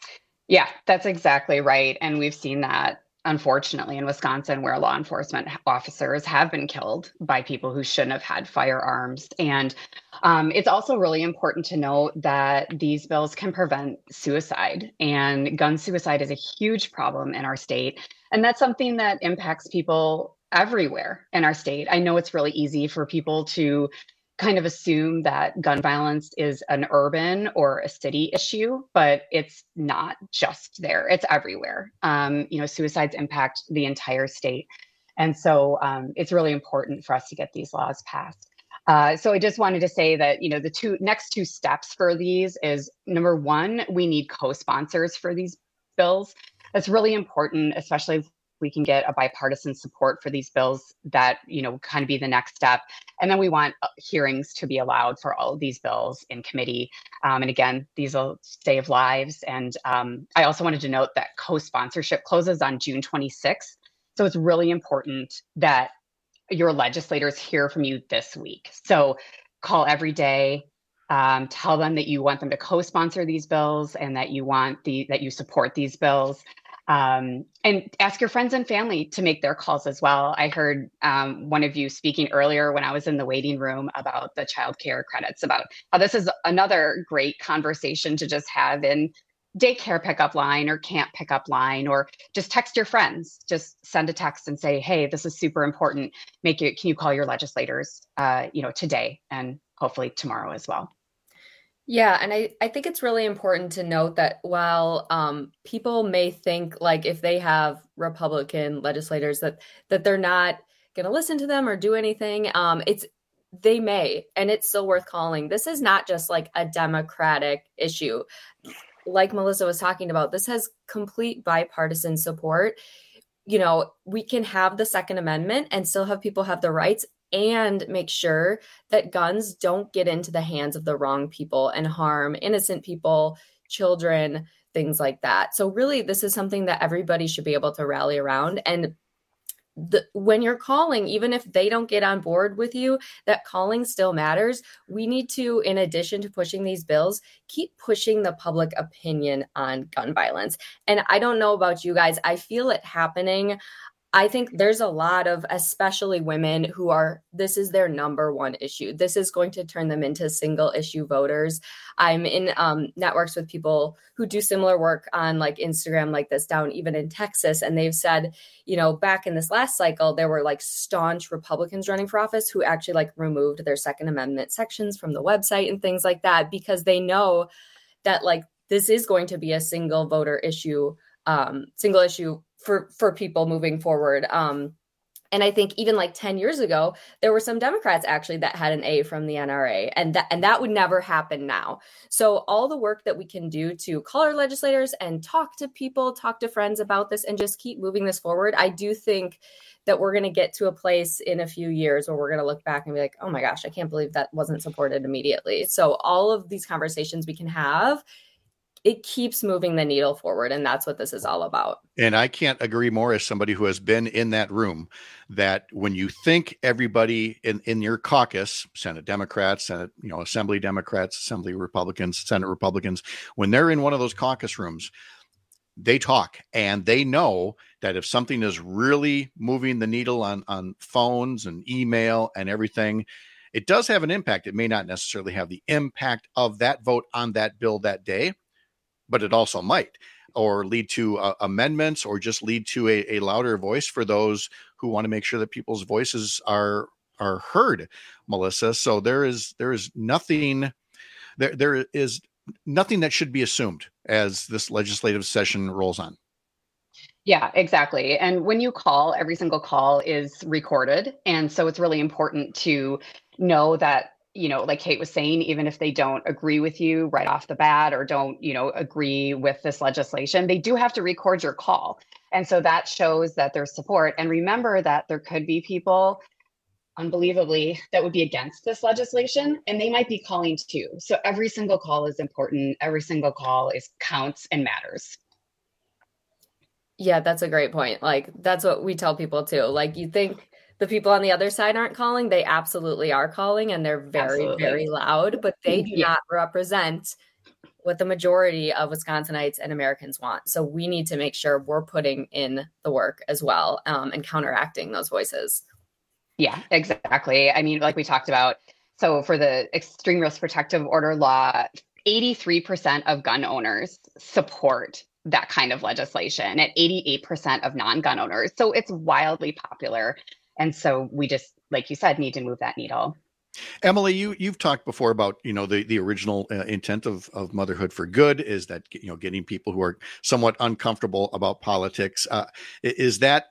Speaker 12: Yeah, that's exactly right. And we've seen that, unfortunately, in Wisconsin, where law enforcement officers have been killed by people who shouldn't have had firearms. And um, it's also really important to note that these bills can prevent suicide. And gun suicide is a huge problem in our state. And that's something that impacts people everywhere in our state. I know it's really easy for people to kind of assume that gun violence is an urban or a city issue, but it's not just there. It's everywhere. Um, you know, suicides impact the entire state. And so um, it's really important for us to get these laws passed. Uh, so I just wanted to say that, you know, the two next two steps for these is, number one, we need co-sponsors for these bills. That's really important, especially if we can get a bipartisan support for these bills. That, you know, kind of be the next step. And then we want hearings to be allowed for all of these bills in committee. Um, and again, these will save lives. And um, I also wanted to note that co-sponsorship closes on June twenty-sixth. So it's really important that your legislators hear from you this week. So call every day. Um, tell them that you want them to co-sponsor these bills and that you want the that you support these bills. Um, and ask your friends and family to make their calls as well. I heard um, one of you speaking earlier when I was in the waiting room about the child care credits, about how this is another great conversation to just have in daycare pickup line or camp pickup line, or just text your friends. Just send a text and say, hey, this is super important. Make it, can you call your legislators, uh, you know, today and hopefully tomorrow as well.
Speaker 22: Yeah, and I, I think it's really important to note that while um, people may think like if they have Republican legislators that that they're not going to listen to them or do anything, um, it's they may, and it's still worth calling. This is not just like a Democratic issue. Like Melissa was talking about, this has complete bipartisan support. You know, we can have the Second Amendment and still have people have the rights, and make sure that guns don't get into the hands of the wrong people and harm innocent people, children, things like that. So really, this is something that everybody should be able to rally around. And the, when you're calling, even if they don't get on board with you, that calling still matters. We need to, in addition to pushing these bills, keep pushing the public opinion on gun violence. And I don't know about you guys, I feel it happening. I think there's a lot of, especially women, who are, this is their number one issue. This is going to turn them into single issue voters. I'm in um, networks with people who do similar work on like Instagram like this down even in Texas. And they've said, you know, back in this last cycle, there were like staunch Republicans running for office who actually like removed their Second Amendment sections from the website and things like that, because they know that like this is going to be a single voter issue, um, single issue for, for people moving forward. Um, and I think even like ten years ago, there were some Democrats actually that had an A from the N R A, and that, and that would never happen now. So all the work that we can do to call our legislators and talk to people, talk to friends about this, and just keep moving this forward. I do think that we're going to get to a place in a few years where we're going to look back and be like, oh my gosh, I can't believe that wasn't supported immediately. So all of these conversations we can have, it keeps moving the needle forward. And that's what this is all about.
Speaker 19: And I can't agree more as somebody who has been in that room, that when you think everybody in, in your caucus, Senate Democrats, Senate, you know, Assembly Democrats, Assembly Republicans, Senate Republicans, when they're in one of those caucus rooms, they talk and they know that if something is really moving the needle on, on phones and email and everything, it does have an impact. It may not necessarily have the impact of that vote on that bill that day, but it also might, or lead to uh, amendments, or just lead to a, a louder voice for those who want to make sure that people's voices are are heard, Melissa. So there is there is nothing there there is nothing that should be assumed as this legislative session rolls on.
Speaker 12: Yeah, exactly. And when you call, every single call is recorded, and so it's really important to know that, you know, like Kate was saying, even if they don't agree with you right off the bat or don't, you know, agree with this legislation, they do have to record your call. And so that shows that there's support. And remember that there could be people, unbelievably, that would be against this legislation, and they might be calling too. So every single call is important. Every single call is counts and matters.
Speaker 22: Yeah, that's a great point. Like, that's what we tell people too. Like, you think the people on the other side aren't calling, they absolutely are calling, and they're very, absolutely. very loud, but they do yeah. not represent what the majority of Wisconsinites and Americans want. So we need to make sure we're putting in the work as well um, and counteracting those voices.
Speaker 12: Yeah, exactly. I mean, like we talked about, so for the extreme risk protective order law, eighty-three percent of gun owners support that kind of legislation and eighty-eight percent of non-gun owners. So it's wildly popular. And so we just, like you said, need to move that needle.
Speaker 19: Emily, you you've talked before about, you know, the the original uh, intent of of Motherhood for Good is that, you know, getting people who are somewhat uncomfortable about politics. Uh, is that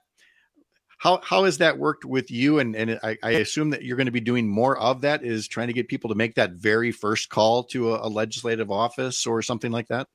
Speaker 19: how how has that worked with you? And and I, I assume that you're going to be doing more of that, is trying to get people to make that very first call to a, a legislative office or something like that.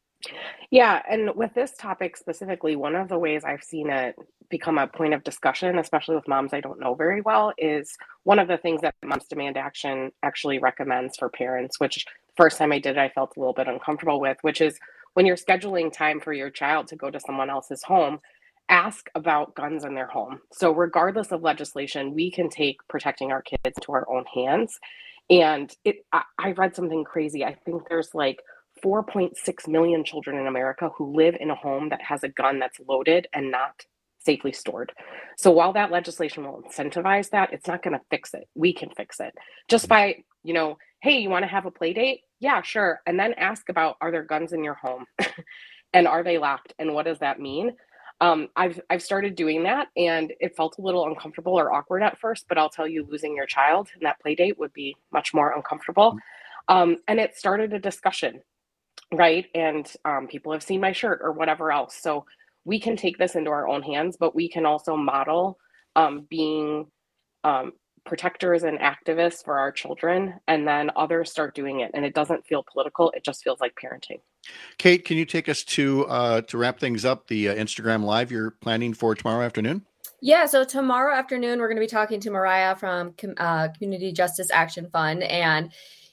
Speaker 3: Yeah, and with this topic specifically, one of the ways I've seen it become a point of discussion, especially with moms I don't know very well, is one of the things that Moms Demand Action actually recommends for parents, which first time I did it, I felt a little bit uncomfortable with, which is when you're scheduling time for your child to go to someone else's home, ask about guns in their home. So regardless of legislation, we can take protecting our kids into our own hands. And it, I, I read something crazy. I think there's like four point six million children in America who live in a home that has a gun that's loaded and not safely stored. So while that legislation will incentivize that, it's not going to fix it. We can fix it just by, you know, hey, you want to have a play date? Yeah, sure. And then ask about, are there guns in your home? And are they locked? And what does that mean? Um, I've I've started doing that, and it felt a little uncomfortable or awkward at first, but I'll tell you, losing your child in that play date would be much more uncomfortable. Um, and it started a discussion. Right. And um, people have seen my shirt or whatever else. So we can take this into our own hands, but we can also model um, being um, protectors and activists for our children. And then others start doing it. And it doesn't feel political. It just feels like parenting.
Speaker 19: Kate, can you take us to uh, to wrap things up, the uh, Instagram Live you're planning for tomorrow afternoon?
Speaker 22: Yeah, so tomorrow afternoon, we're going to be talking to Mariah from uh, Community Justice Action Fund. And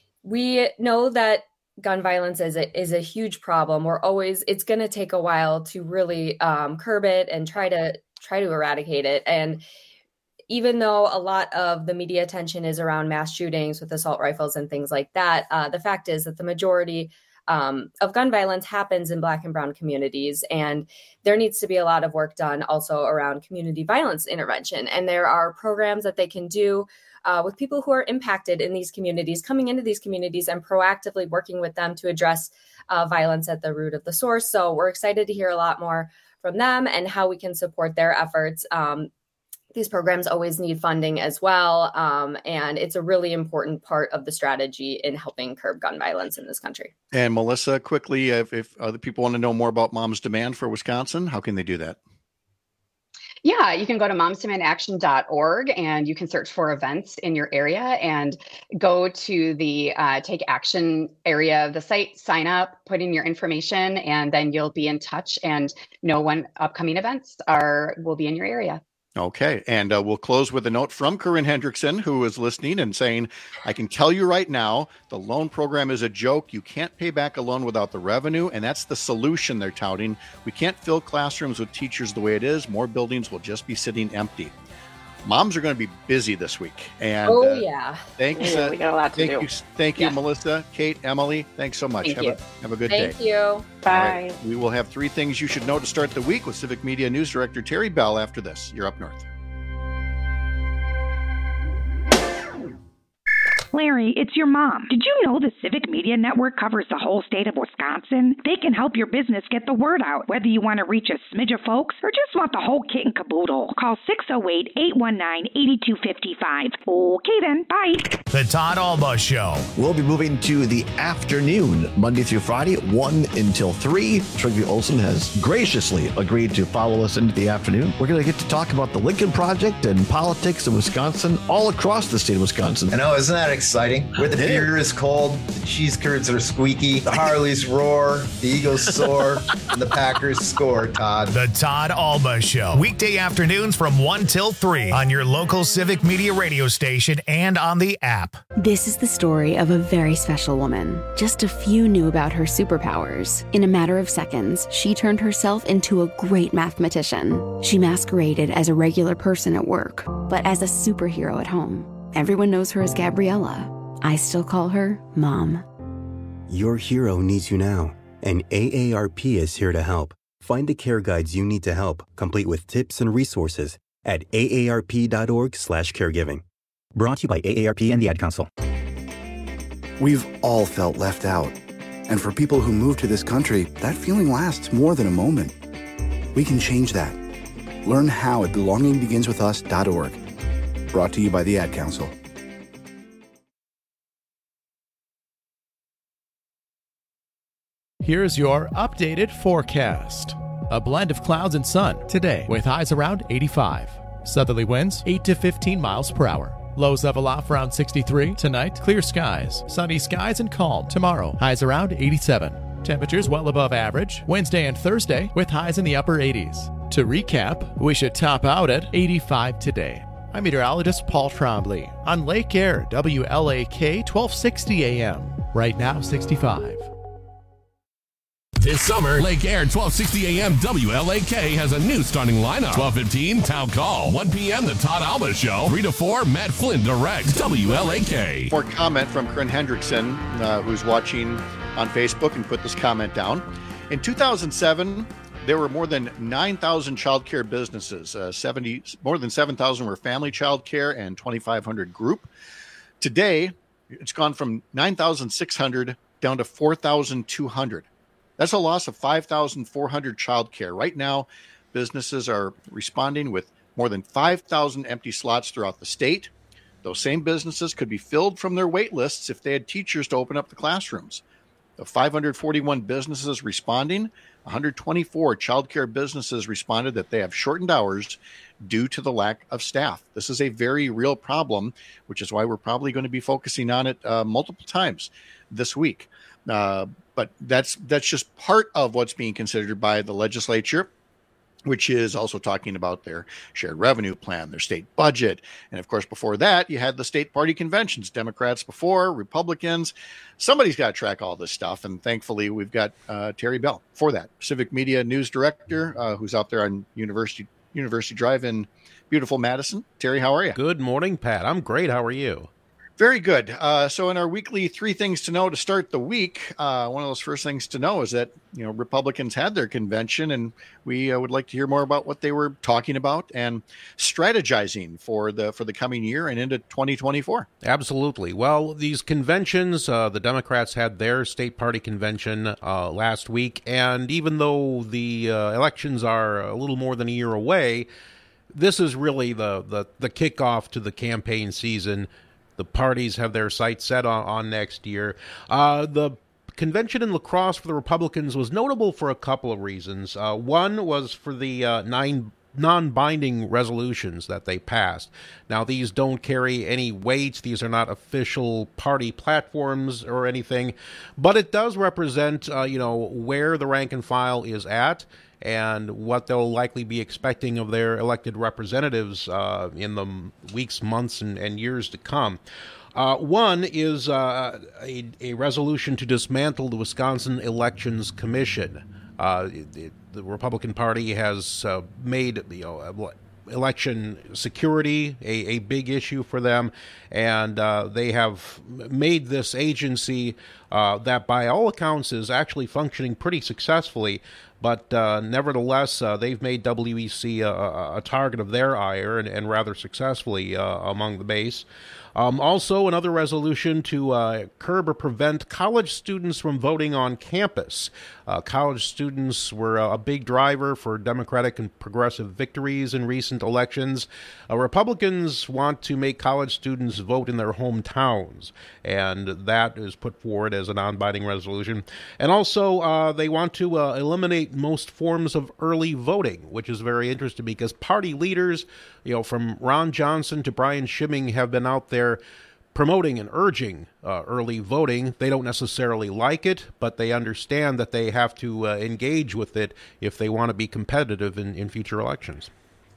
Speaker 22: we know that gun violence is a, is a huge problem. We're always, it's going to take a while to really um, curb it and try to try to eradicate it. And even though a lot of the media attention is around mass shootings with assault rifles and things like that, uh, the fact is that the majority um, of gun violence happens in Black and Brown communities. And there needs to be a lot of work done also around community violence intervention. And there are programs that they can do Uh, with people who are impacted in these communities, coming into these communities and proactively working with them to address uh, violence at the root of the source. So we're excited to hear a lot more from them and how we can support their efforts. Um, these programs always need funding as well. Um, and it's a really important part of the strategy in helping curb gun violence in this country.
Speaker 19: And Melissa, quickly, if, if other people want to know more about Moms Demand for Wisconsin, how can they do that?
Speaker 12: Yeah, you can go to moms demand action dot org and you can search for events in your area and go to the uh, Take Action area of the site, sign up, put in your information, and then you'll be in touch and know when upcoming events are will be in your area.
Speaker 19: Okay. And uh, we'll close with a note from Corinne Hendrickson, who is listening and saying, I can tell you right now, the loan program is a joke. You can't pay back a loan without the revenue. And that's the solution they're touting. We can't fill classrooms with teachers the way it is. More buildings will just be sitting empty. Moms are going to be busy this week. And
Speaker 22: oh,
Speaker 19: uh,
Speaker 22: yeah.
Speaker 19: Thanks.
Speaker 22: Yeah,
Speaker 19: uh,
Speaker 22: we got a lot to
Speaker 19: thank
Speaker 22: do.
Speaker 19: you. Thank you,
Speaker 22: Yeah.
Speaker 19: Melissa, Kate, Emily. Thanks so much.
Speaker 22: Thank
Speaker 19: have
Speaker 22: you.
Speaker 19: a have a good
Speaker 22: Thank
Speaker 19: day.
Speaker 22: you.
Speaker 3: Bye.
Speaker 19: All right. We will have three things you should know to start the week with Civic Media News Director Terry Bell after this. You're up north.
Speaker 13: Larry, it's your mom. Did you know the Civic Media Network covers the whole state of Wisconsin? They can help your business get the word out, whether you want to reach a smidge of folks or just want the whole kit and caboodle. Call six oh eight, eight one nine, eight two five five. Okay then, bye.
Speaker 1: The Todd Alba Show.
Speaker 8: We'll be moving to the afternoon, Monday through Friday, one until three. Trygve Olsen has graciously agreed to follow us into the afternoon. We're going to get to talk about the Lincoln Project and politics in Wisconsin, all across the state of Wisconsin.
Speaker 9: I know, isn't that exciting? Where the beer is cold, the cheese curds are squeaky, the Harleys roar, the Eagles soar, and the Packers score, Todd.
Speaker 1: The Todd Alba Show. Weekday afternoons from one till three on your local Civic Media radio station and on the app.
Speaker 6: This is the story of a very special woman. Just a few knew about her superpowers. In a matter of seconds, she turned herself into a great mathematician. She masqueraded as a regular person at work, but as a superhero at home. Everyone knows her as Gabriella. I still call her Mom.
Speaker 7: Your hero needs you now, and A A R P is here to help. Find the care guides you need to help, complete with tips and resources at A A R P dot org slash caregiving. Brought to you by A A R P and the Ad Council.
Speaker 4: We've all felt left out. And for people who move to this country, that feeling lasts more than a moment. We can change that. Learn how at belonging begins with us dot org. Brought to you by the Ad Council.
Speaker 14: Here's your updated forecast. A blend of clouds and sun today with highs around eighty-five. Southerly winds eight to fifteen miles per hour. Lows level off around sixty-three. Tonight, clear skies, sunny skies and calm. Tomorrow, highs around eighty-seven. Temperatures well above average Wednesday and Thursday with highs in the upper eighties. To recap, we should top out at eighty-five today. I'm meteorologist Paul Trombley on Lake Air, W L A K twelve sixty A M. Right now, sixty-five.
Speaker 11: This summer, Lake Air twelve sixty A M W L A K has a new starting lineup. twelve fifteen, Town Call. one p.m., The Todd Alba Show. three to four, Matt Flynn Direct. W L A K.
Speaker 19: More comment from Corinne Hendrickson, uh, who's watching on Facebook and put this comment down. In two thousand seven, there were more than nine thousand child care businesses. Uh, seventy, more than seven thousand were family child care and twenty-five hundred group. Today, it's gone from nine thousand six hundred down to four thousand two hundred. That's a loss of five thousand four hundred child care. Right now, businesses are responding with more than five thousand empty slots throughout the state. Those same businesses could be filled from their wait lists if they had teachers to open up the classrooms. Of five hundred forty-one businesses responding, one hundred twenty-four child care businesses responded that they have shortened hours due to the lack of staff. This is a very real problem, which is why we're probably going to be focusing on it uh, multiple times this week. Uh, but that's that's just part of what's being considered by the legislature, which is also talking about their shared revenue plan, their state budget. And of course, before that, you had the state party conventions, Democrats before, Republicans. Somebody's got to track all this stuff. And thankfully, we've got uh, Terry Bell for that, Civic Media News Director, uh, who's out there on University University Drive in beautiful Madison. Terry, how are you?
Speaker 15: Good morning, Pat. I'm great. How are you?
Speaker 19: Very good. Uh, so in our weekly three things to know to start the week, uh, one of those first things to know is that, you know, Republicans had their convention, and we uh, would like to hear more about what they were talking about and strategizing for the for the coming year and into twenty twenty-four.
Speaker 15: Absolutely. Well, these conventions, uh, the Democrats had their state party convention uh, last week, and even though the uh, elections are a little more than a year away, this is really the, the, the kickoff to the campaign season. The parties have their sights set on, on next year. Uh, the convention in La Crosse for the Republicans was notable for a couple of reasons. Uh, one was for the uh, nine non-binding resolutions that they passed. Now, these don't carry any weight. These are not official party platforms or anything, but it does represent, uh, you know, where the rank and file is at and what they'll likely be expecting of their elected representatives uh, in the weeks, months, and, and years to come. Uh, one is uh, a, a resolution to dismantle the Wisconsin Elections Commission. Uh, it, the Republican Party has uh, made, you know, election security a, a big issue for them, and uh, they have made this agency uh, that by all accounts is actually functioning pretty successfully, but uh, nevertheless uh, they've made W E C a, a target of their ire, and, and rather successfully uh, among the base. Um, also, another resolution to uh, curb or prevent college students from voting on campus. Uh, college students were a big driver for Democratic and progressive victories in recent elections. Uh, Republicans want to make college students vote in their hometowns, and that is put forward as a non-binding resolution. And also, uh, they want to uh, eliminate most forms of early voting, which is very interesting because party leaders, you know, from Ron Johnson to Brian Schimming have been out there promoting and urging uh, early voting. They don't necessarily like it, but they understand that they have to uh, engage with it if they want to be competitive in, in future elections.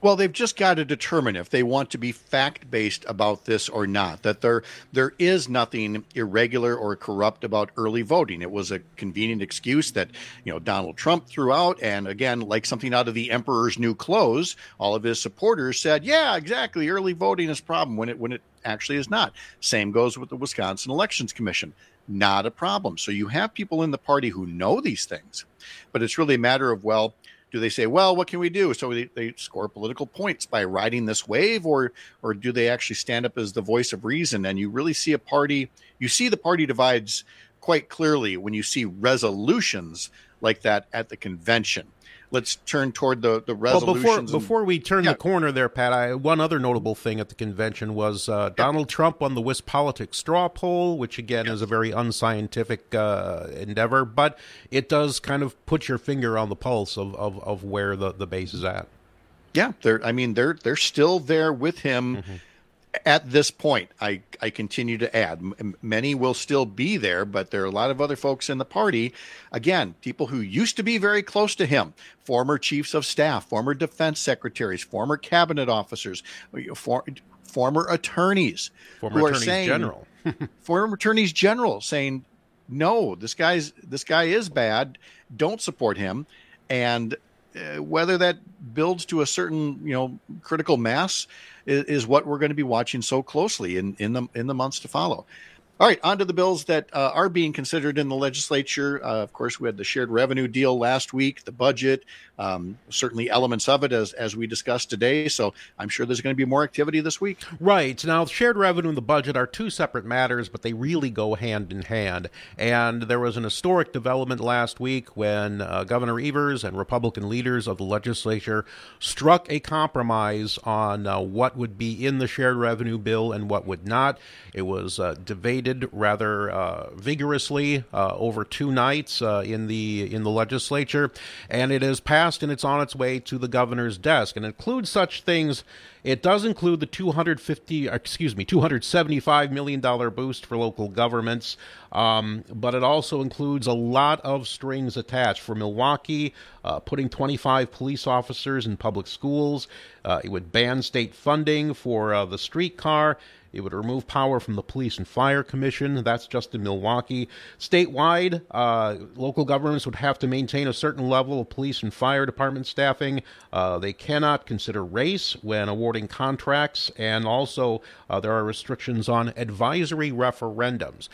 Speaker 19: Well, they've just got to determine if they want to be fact-based about this or not, that there there is nothing irregular or corrupt about early voting. It was a convenient excuse that, you know, Donald Trump threw out. And again, like something out of the emperor's new clothes, all of his supporters said, yeah, exactly, early voting is a problem when it when it actually is not. Same goes with the Wisconsin Elections Commission. Not a problem. So you have people in the party who know these things, but it's really a matter of, well, do they say, well, what can we do? So they, they score political points by riding this wave, or or do they actually stand up as the voice of reason? And you really see a party, you see the party divides quite clearly when you see resolutions like that at the convention. Let's turn toward the, the resolutions.
Speaker 15: Well, before, before we turn yeah. the corner there, Pat, I, one other notable thing at the convention was uh, yeah. Donald Trump won the WisPolitics straw poll, which, again, yes. is a very unscientific uh, endeavor, but it does kind of put your finger on the pulse of, of, of where the, the base is at.
Speaker 19: Yeah, they're. I mean, they're they're still there with him mm-hmm. at this point. I, I continue to add. M- many will still be there, but there are a lot of other folks in the party. Again, people who used to be very close to him, former chiefs of staff, former defense secretaries, former cabinet officers, for, former attorneys,
Speaker 15: former
Speaker 19: who
Speaker 15: attorneys
Speaker 19: are saying,
Speaker 15: general,
Speaker 19: former attorneys general saying, no, this guy's this guy is bad. Don't support him. And uh, whether that builds to a certain, you know, critical mass is, is what we're going to be watching so closely in, in the in the months to follow. All right, on to the bills that uh, are being considered in the legislature. Uh, of course, we had the shared revenue deal last week, the budget, um, certainly elements of it as as we discussed today. So I'm sure there's going to be more activity this week.
Speaker 15: Right. Now, shared revenue and the budget are two separate matters, but they really go hand in hand. And there was an historic development last week when uh, Governor Evers and Republican leaders of the legislature struck a compromise on uh, what would be in the shared revenue bill and what would not. It was uh, debated rather uh, vigorously uh, over two nights uh, in the in the legislature, and it is passed and it's on its way to the governor's desk. And it includes such things. It does include the two hundred fifty, excuse me, two hundred seventy-five million dollars boost for local governments, um, but it also includes a lot of strings attached. For Milwaukee, uh, putting twenty-five police officers in public schools. Uh, it would ban state funding for uh, the streetcar. It would remove power from the Police and Fire Commission. That's just in Milwaukee. Statewide, uh, local governments would have to maintain a certain level of police and fire department staffing. Uh, they cannot consider race when awarding contracts, and also uh, there are restrictions on advisory referendums.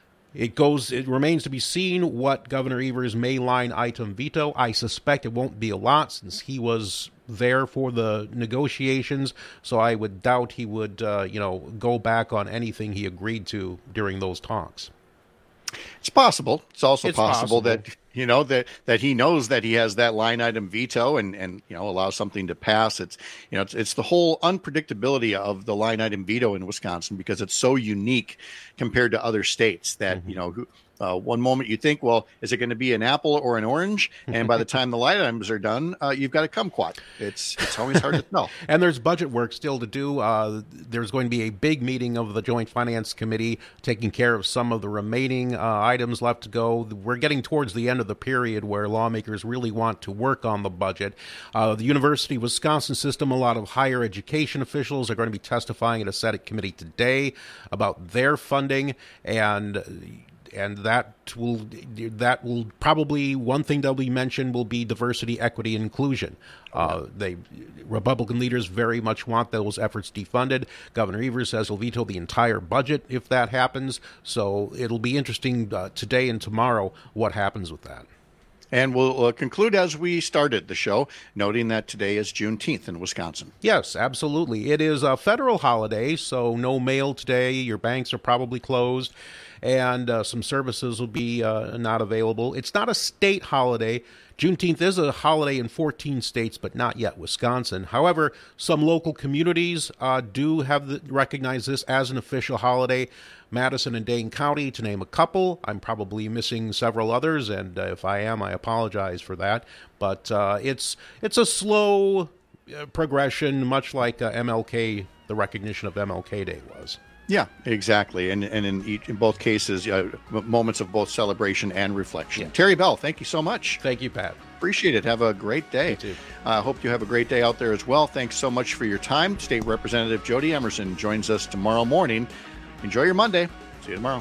Speaker 15: It goes. It remains to be seen what Governor Evers may line item veto. I suspect it won't be a lot since he was there for the negotiations, so I would doubt he would, uh, you know, go back on anything he agreed to during those talks.
Speaker 19: It's possible. It's also
Speaker 15: it's
Speaker 19: possible,
Speaker 15: possible
Speaker 19: that, you know, that, that he knows that he has that line item veto and, and, you know, allows something to pass. It's, you know, it's, it's the whole unpredictability of the line item veto in Wisconsin because it's so unique compared to other states that, mm-hmm. you know, who, Uh, one moment you think, well, is it going to be an apple or an orange? And by the time the line items are done, uh, you've got a kumquat. It's it's always hard to tell.
Speaker 15: And there's budget work still to do. Uh, there's going to be a big meeting of the Joint Finance Committee taking care of some of the remaining uh, items left to go. We're getting towards the end of the period where lawmakers really want to work on the budget. Uh, the University of Wisconsin system, a lot of higher education officials are going to be testifying at a Senate committee today about their funding, and And that will that will probably one thing that'll be mentioned will be diversity, equity, and inclusion. Uh, they Republican leaders very much want those efforts defunded. Governor Evers says he'll veto the entire budget if that happens. So it'll be interesting uh, today and tomorrow what happens with that.
Speaker 19: And we'll uh, conclude as we started the show, noting that today is Juneteenth in Wisconsin.
Speaker 15: Yes, absolutely. It is a federal holiday, so no mail today. Your banks are probably closed, and uh, some services will be uh, not available. It's not a state holiday. Juneteenth is a holiday in fourteen states, but not yet Wisconsin. However, some local communities uh, do have the, recognize this as an official holiday. Madison and Dane County, to name a couple. I'm probably missing several others, and uh, if I am, I apologize for that. But uh, it's it's a slow uh, progression, much like uh, M L K, the recognition of M L K Day was.
Speaker 19: Yeah, exactly. And and in each, in both cases, uh, moments of both celebration and reflection. Yeah. Terry Bell, thank you so much.
Speaker 15: Thank you, Pat.
Speaker 19: Appreciate it. Have a great day. I uh, hope you have a great day out there as well. Thanks so much for your time. State Representative Jody Emerson joins us tomorrow morning. Enjoy your Monday. See you tomorrow.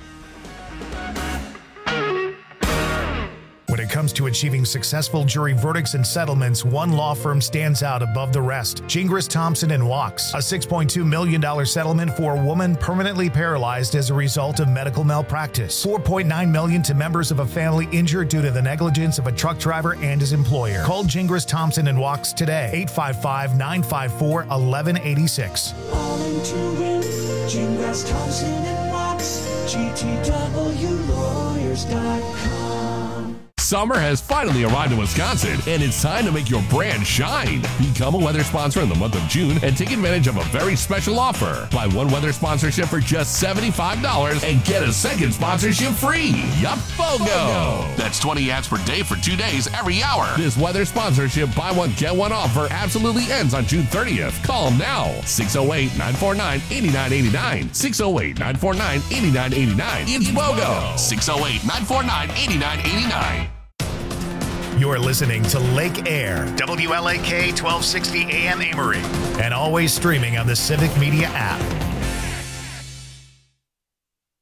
Speaker 1: When it comes to achieving successful jury verdicts and settlements, one law firm stands out above the rest. Gingras, Thompson and Wachs. A six point two million dollars settlement for a woman permanently paralyzed as a result of medical malpractice. four point nine million dollars to members of a family injured due to the negligence of a truck driver and his employer. Call Gingras, Thompson and Wachs today. eight five five, nine five four, one one eight six.
Speaker 2: All into win. Gingras, Thompson and Wachs. G T W lawyers dot com.
Speaker 11: Summer has finally arrived in Wisconsin, and it's time to make your brand shine. Become a weather sponsor in the month of June and take advantage of a very special offer. Buy one weather sponsorship for just seventy-five dollars and get a second sponsorship free. Yup, BOGO. That's twenty ads per day for two days every hour. This weather sponsorship buy one, get one offer absolutely ends on June thirtieth. Call them now. six oh eight, nine four nine, eight nine eight nine. six oh eight, nine four nine, eight nine eight nine. It's BOGO. six oh eight, nine four nine, eight nine eight nine.
Speaker 1: You're listening to Lake Air, W L A K twelve sixty A M Amory, and always streaming on the Civic Media app.